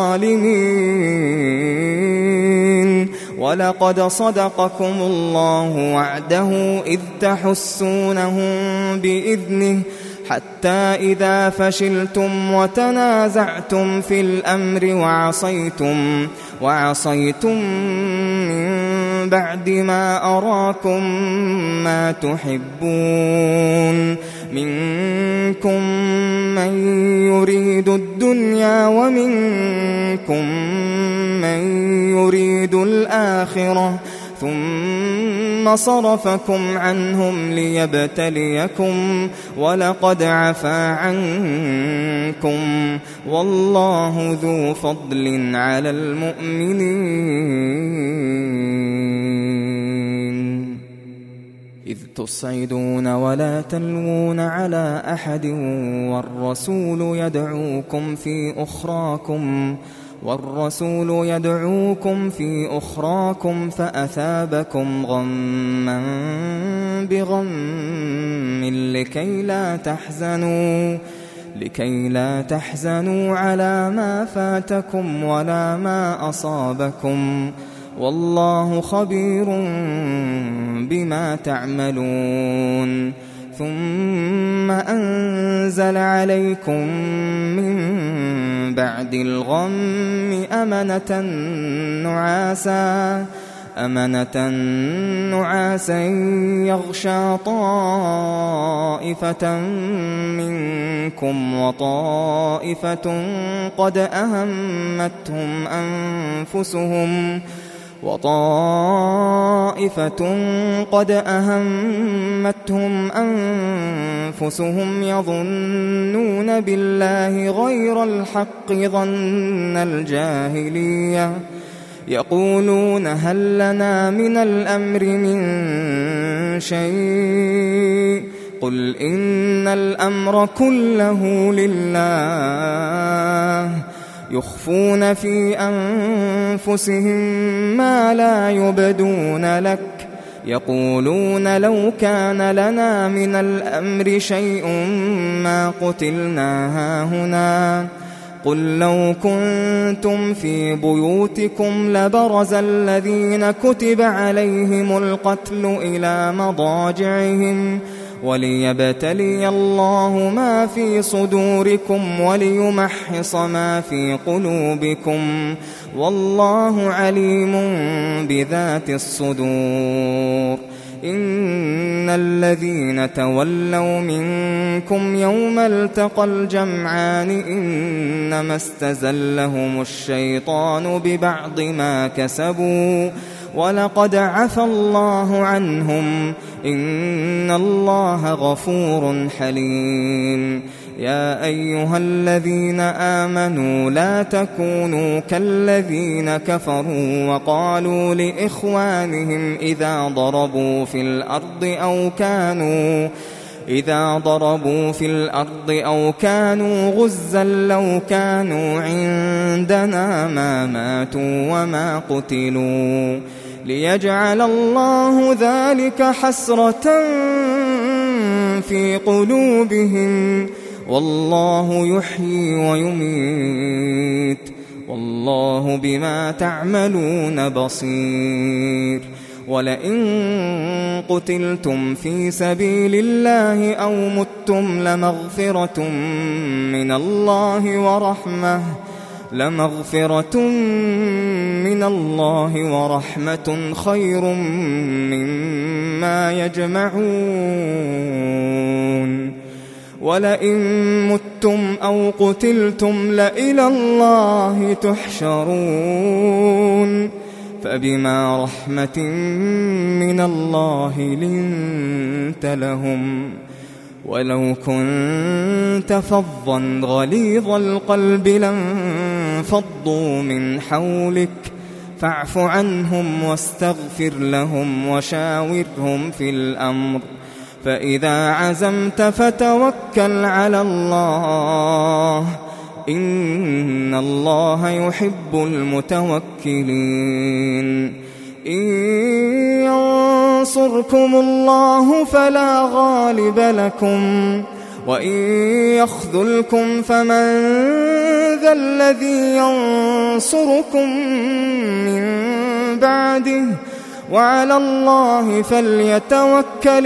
الظالمين. ولقد صدقكم الله وعده إذ تحسونهم بإذنه حتى إذا فشلتم وتنازعتم في الأمر وعصيتم وعصيتم من بعد ما أراكم ما تحبون منكم من يريد الدنيا ومنكم من يريد الآخرة ثم صرفكم عنهم ليبتليكم ولقد عفا عنكم والله ذو فضل على المؤمنين. إذ تصعدون ولا تلوون على أحد والرسول يدعوكم في أخراكم والرسول يدعوكم في أخراكم فأثابكم غما بغم لكي لا تحزنوا لكي لا تحزنوا على ما فاتكم ولا ما أصابكم والله خبير بما تعملون. ثم أنزل عليكم من بعد الغم أمنة نعاسا أمنة نعاسا يغشى طائفة منكم وطائفة قد أهمتهم أنفسهم وطائفة قد أهمتهم أنفسهم يظنون بالله غير الحق ظن الجاهلية يقولون هل لنا من الأمر من شيء قل إن الأمر كله لله يخفون في أنفسهم ما لا يبدون لك يقولون لو كان لنا من الأمر شيء ما قتلنا هاهنا قل لو كنتم في بيوتكم لبرز الذين كتب عليهم القتل إلى مضاجعهم وليبتلي الله ما في صدوركم وليمحص ما في قلوبكم والله عليم بذات الصدور. إن الذين تولوا منكم يوم التقى الجمعان إنما استزلهم الشيطان ببعض ما كسبوا ولقد عفى الله عنهم إن الله غفور حليم. يا أيها الذين آمنوا لا تكونوا كالذين كفروا وقالوا لإخوانهم إذا ضربوا في الأرض أو كانوا إذا ضربوا في الأرض أو كانوا غزا لو كانوا عندنا ما ماتوا وما قتلوا ليجعل الله ذلك حسرة في قلوبهم والله يحيي ويميت والله بما تعملون بصير. ولئن قتلتم في سبيل الله أو متم لمغفرة من الله ورحمة لمغفرة من الله ورحمة خير مما يجمعون. ولئن متم أو قتلتم لإلى الله تحشرون فبما رحمة من الله لنت لهم ولو كنت فظا غليظ القلب لانفضوا من حولك فاعف عنهم واستغفر لهم وشاورهم في الأمر فإذا عزمت فتوكل على الله إن الله يحب المتوكلين إن ينصركم الله فلا غالب لكم وإن يخذلكم فمن ذا الذي ينصركم من بعده وعلى الله فليتوكل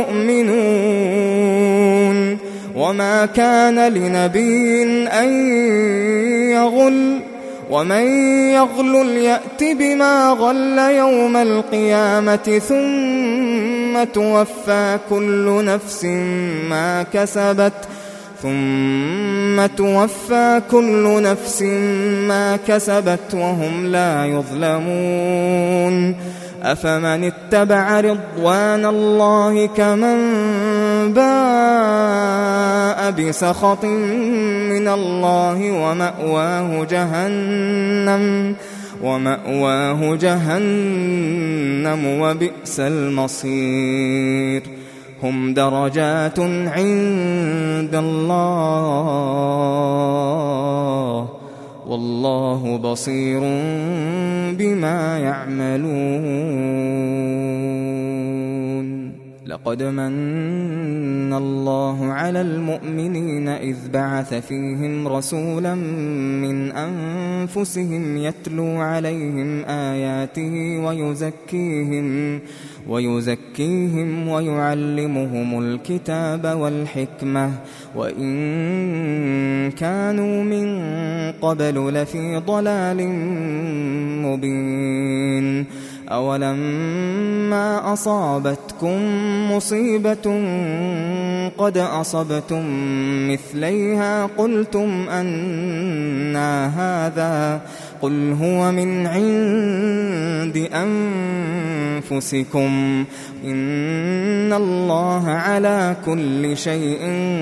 المؤمنون وما كان لنبي أن يغل ومن يغل يأت بما غل يوم القيامة ثم توفى كل نفس ما كسبت ثم توفى كل نفس ما كسبت وهم لا يظلمون أفمن اتبع رضوان الله كمن باء بسخط من الله ومأواه جهنم ومأواه جهنم وبئس المصير هم درجات عند الله والله بصير بما يعملون لقد من الله على المؤمنين إذ بعث فيهم رسولا من أنفسهم يتلو عليهم آياته ويزكيهم ويزكيهم ويعلمهم الكتاب والحكمة وإن كانوا من قبل لفي ضلال مبين أولما أصابتكم مصيبة قد أصبتم مثليها قلتم أنى هذا قل هو من عند أنفسكم إن الله على كل شيء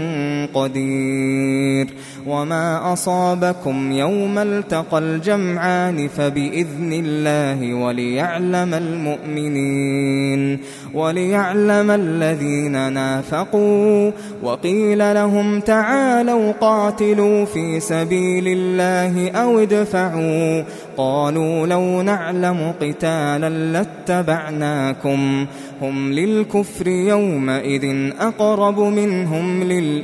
قدير وما أصابكم يوم التقى الجمعان فبإذن الله وليعلم المؤمنين وليعلم الذين نافقوا وقيل لهم تعالوا قاتلوا في سبيل الله أو ادفعوا قالوا لو نعلم قتالا لاتبعناكم هم للكفر يومئذ أقرب منهم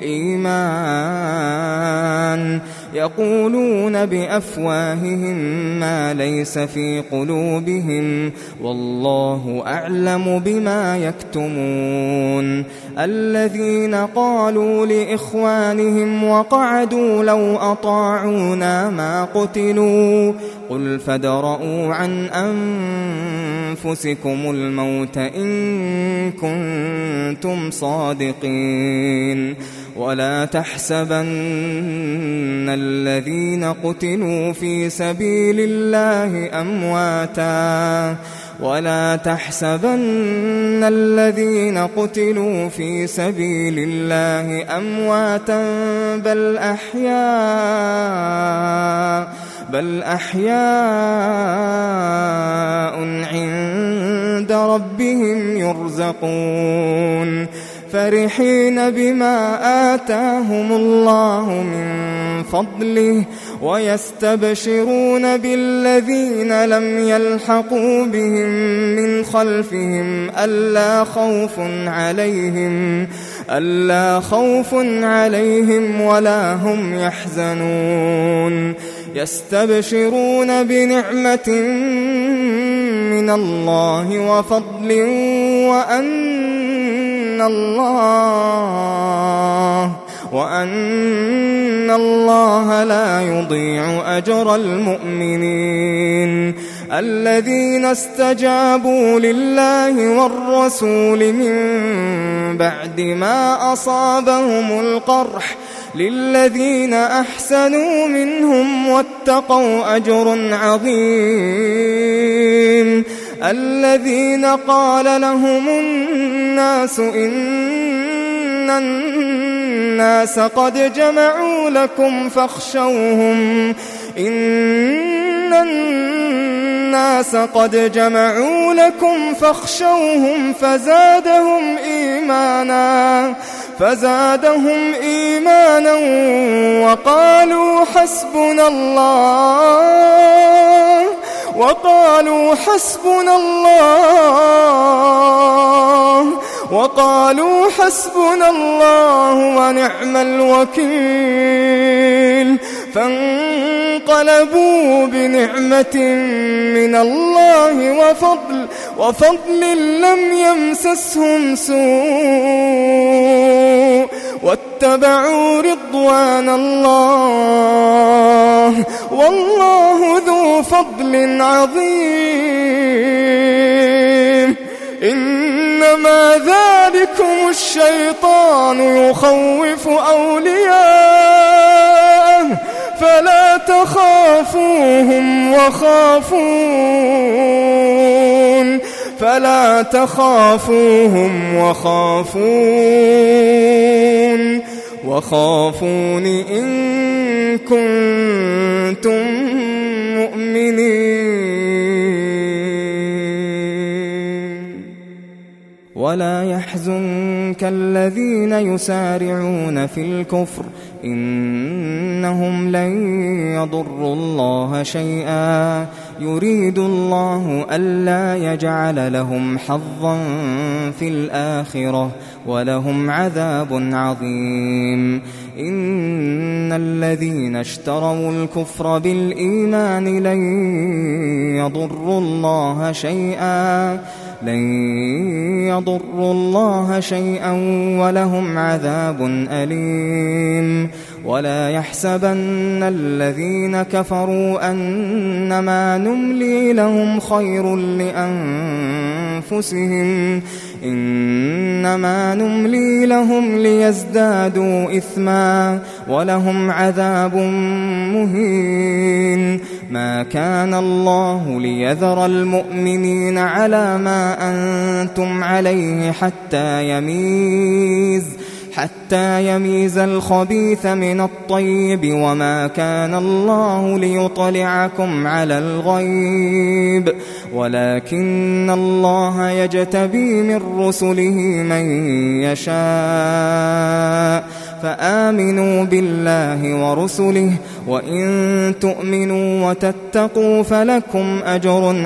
للإيمان يقولون بأفواههم ما ليس في قلوبهم والله أعلم بما يكتمون الذين قالوا لإخوانهم وقعدوا لو أطاعونا ما قتلوا قل فادرءوا عن أنفسكم الموت إن كنتم صادقين ولا تحسبن الذين قتلوا في سبيل الله أمواتا ولا تحسبن الذين قتلوا في سبيل الله أمواتا بل أحياء بل أحياء عند ربهم يرزقون فرحين بما آتاهم الله من فضله ويستبشرون بالذين لم يلحقوا بهم من خلفهم ألا خوف عليهم ألا خوف عليهم ولا هم يحزنون يستبشرون بنعمة من الله وفضل وأن الله وأن الله لا يضيع أجر المؤمنين الذين استجابوا لله والرسول من بعد ما أصابهم القرح للذين أحسنوا منهم واتقوا أجر عظيم الذين قال لهم الناس إن الناس قد جمعوا لكم فاخشوهم إن الناس قد جمعوا لكم فاخشوهم فزادهم إيمانا فزادهم إيمانا وقالوا حسبنا الله وقالوا حسبنا الله وقالوا حسبنا الله ونعم الوكيل فانقلبوا بنعمة من الله وفضل وفضل لم يمسسهم سوء واتبعوا رضوان الله والله ذو فضل عظيم. إنما ذلكم الشيطان يخوف أولياءه فلا تخافوهم وخافون فلا تخافوهم وخافون وخافون إن كنتم مؤمنين. ولا يحزنك الذين يسارعون في الكفر إنهم لن يضروا الله شيئا يريد الله ألا يجعل لهم حظا في الآخرة ولهم عذاب عظيم. إن الذين اشتروا الكفر بالإيمان لن يضروا الله شيئا لن يضروا الله شيئا ولهم عذاب أليم. ولا يحسبن الذين كفروا أنما نملي لهم خير لأنفسهم إنما نملي لهم ليزدادوا إثما ولهم عذاب مهين. ما كان الله ليذر المؤمنين على ما أنتم عليه حتى يميز حتى يميز الخبيث من الطيب وما كان الله ليطلعكم على الغيب ولكن الله يجتبي من رسله من يشاء فآمنوا بالله ورسله وإن تؤمنوا وتتقوا فلكم أجر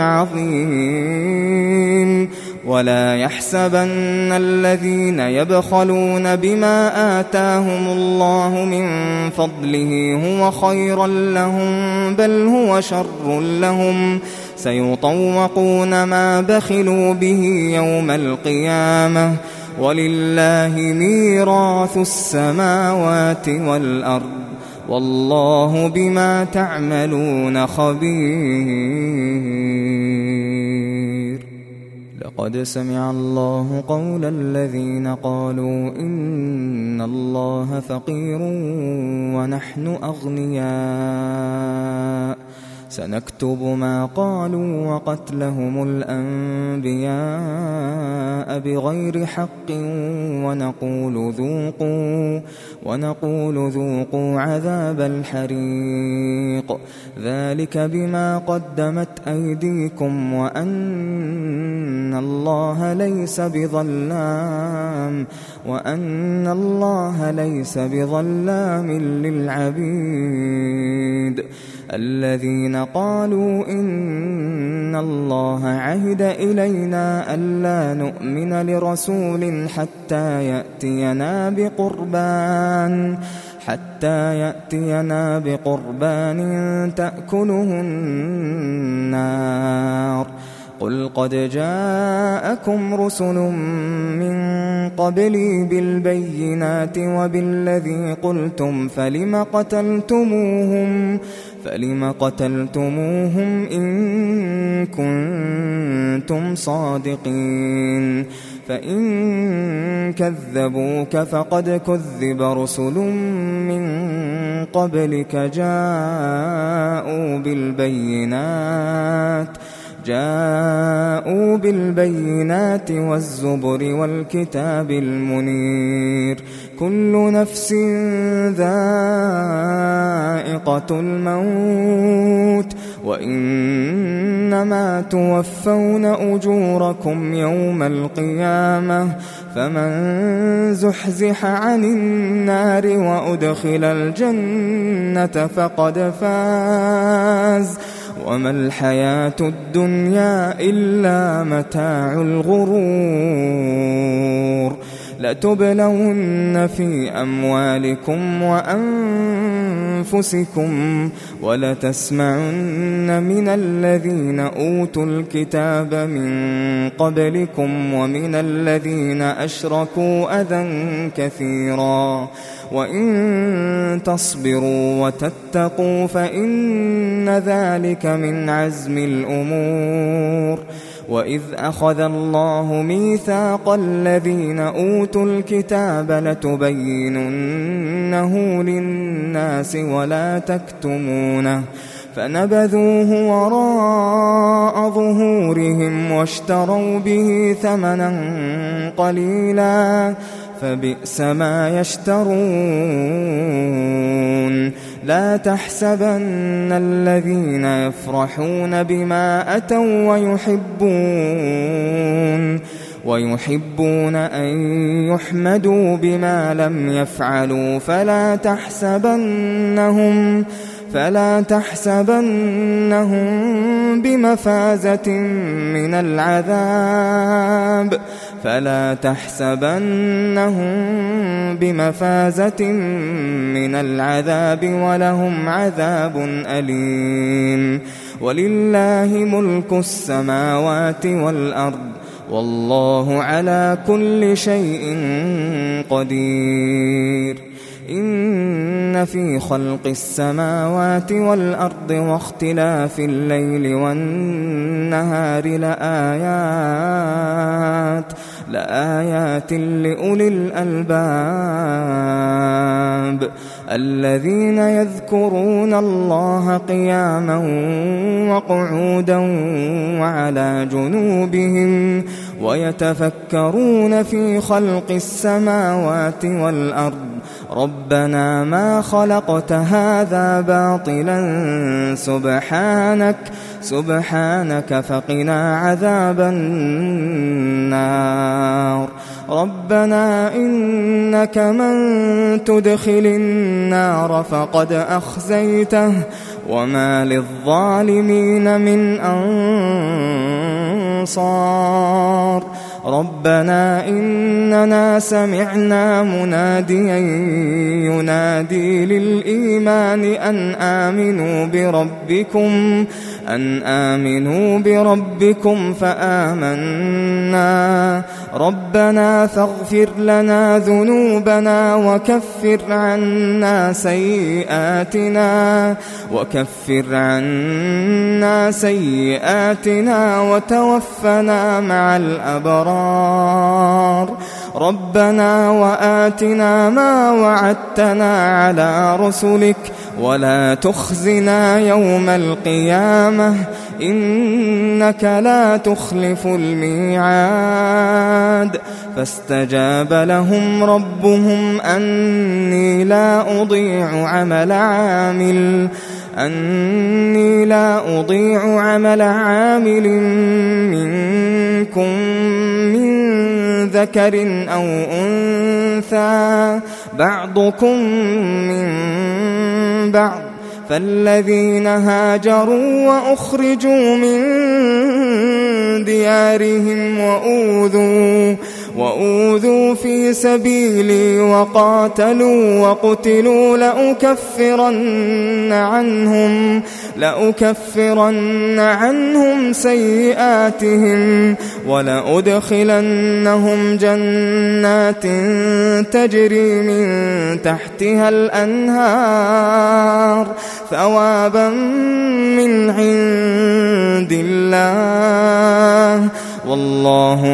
عظيم. ولا يحسبن الذين يبخلون بما آتاهم الله من فضله هو خيرا لهم بل هو شر لهم سيطوقون ما بخلوا به يوم القيامة ولله ميراث السماوات والأرض والله بما تعملون خبير. لقد سمع الله قول الذين قالوا إن الله فقير ونحن أغنياء سنكتب ما قالوا وقتلهم الأنبياء بغير حق ونقول ذوقوا ونقول ذوقوا عذاب الحريق ذلك بما قدمت أيديكم وأن الله ليس بظلام وأن الله ليس بظلام للعبيد. الذين قالوا إن الله عهد إلينا ألا نؤمن لرسول حتى يأتينا بقربان حتى يأتينا بقربان تأكله النار قل قد جاءكم رسل من قبلي بالبينات وبالذي قلتم فلم قتلتموهم فلم قتلتموهم إن كنتم صادقين فإن كذبوك فقد كذب رسل من قبلك جاءوا بالبينات جاءوا بالبينات والزبر والكتاب المنير كل نفس ذائقة الموت وإن إنما توفون أجوركم يوم القيامة فمن زحزح عن النار وأدخل الجنة فقد فاز وما الحياة الدنيا إلا متاع الغرور لتبلون في أموالكم وأنفسكم ولتسمعن من الذين أوتوا الكتاب من قبلكم ومن الذين أشركوا أذى كثيرا وإن تصبروا وتتقوا فإن ذلك من عزم الأمور وإذ أخذ الله ميثاق الذين أوتوا الكتاب لتبيننه للناس ولا تكتمونه فنبذوه وراء ظهورهم واشتروا به ثمنا قليلا فبئس ما يشترون لا تحسبن الذين يفرحون بما أتوا ويحبون ويحبون أن يحمدوا بما لم يفعلوا فلا تحسبنهم فلا تحسبنهم بمفازة من العذاب فلا تحسبنهم بمفازة من العذاب ولهم عذاب أليم ولله ملك السماوات والأرض والله على كل شيء قدير إن في خلق السماوات والأرض واختلاف الليل والنهار لآيات لآيات لأولي الألباب الذين يذكرون الله قياما وقعودا وعلى جنوبهم ويتفكرون في خلق السماوات والأرض ربنا ما خلقت هذا باطلا سبحانك سبحانك فقنا عذاب النار ربنا إنك من تدخل النار فقد أخزيته وما للظالمين من أنصار ربنا إننا سمعنا مناديا ينادي للإيمان أن آمنوا بربكم أن آمنوا بربكم فآمنا ربنا فاغفر لنا ذنوبنا وكفر عنا سيئاتنا وكفر عنا سيئاتنا وتوفنا مع الأبرار ربنا وآتنا ما وعدتنا على رسلك ولا تخزنا يوم القيامة إنك لا تخلف الميعاد فاستجاب لهم ربهم أني لا أضيع عمل عامل أني لا أضيع عمل عامل منكم من ذكر أو أنثى بعضكم من بعض فالذين هاجروا وأخرجوا من ديارهم وأوذوا وأوذوا في سبيلي وقاتلوا وقتلوا لأكفرن عنهم لأكفرن عنهم سيئاتهم ولأدخلنهم جنات تجري من تحتها الأنهار ثوابا من عند الله والله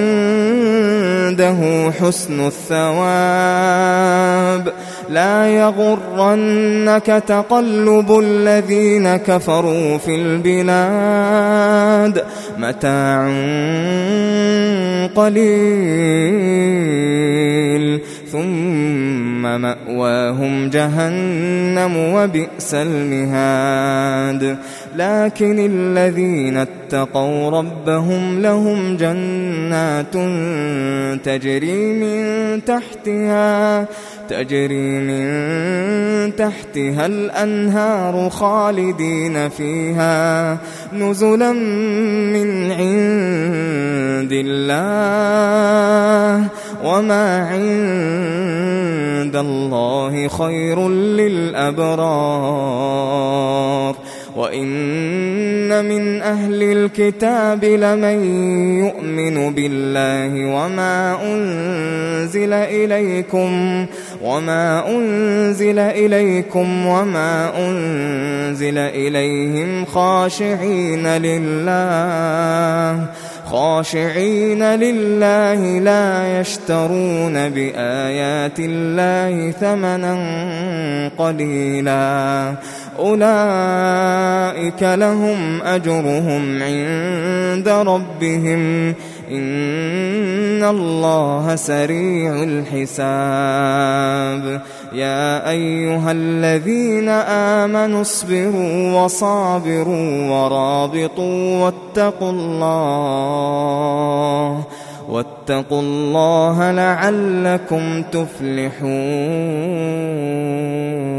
عنده حسن الثواب لا يغرنك تقلب الذين كفروا في البلاد متاع قليل ثم ثم مأواهم جهنم وبئس المهاد لكن الذين اتقوا ربهم لهم جنات تجري من تحتها تجري من تحتها الأنهار خالدين فيها نزلا من عند الله وما عند الله خير للأبرار وإن من أهل الكتاب لمن يؤمن بالله وما أنزل إليكم وما أنزل إليكم وما أنزل إليهم خاشعين لله خاشعين لله لا يشترون بآيات الله ثمنا قليلا أولئك لهم أجرهم عند ربهم إن الله سريع الحساب يا أيها الذين آمنوا اصبروا وصابروا ورابطوا واتقوا الله واتقوا الله لعلكم تفلحون.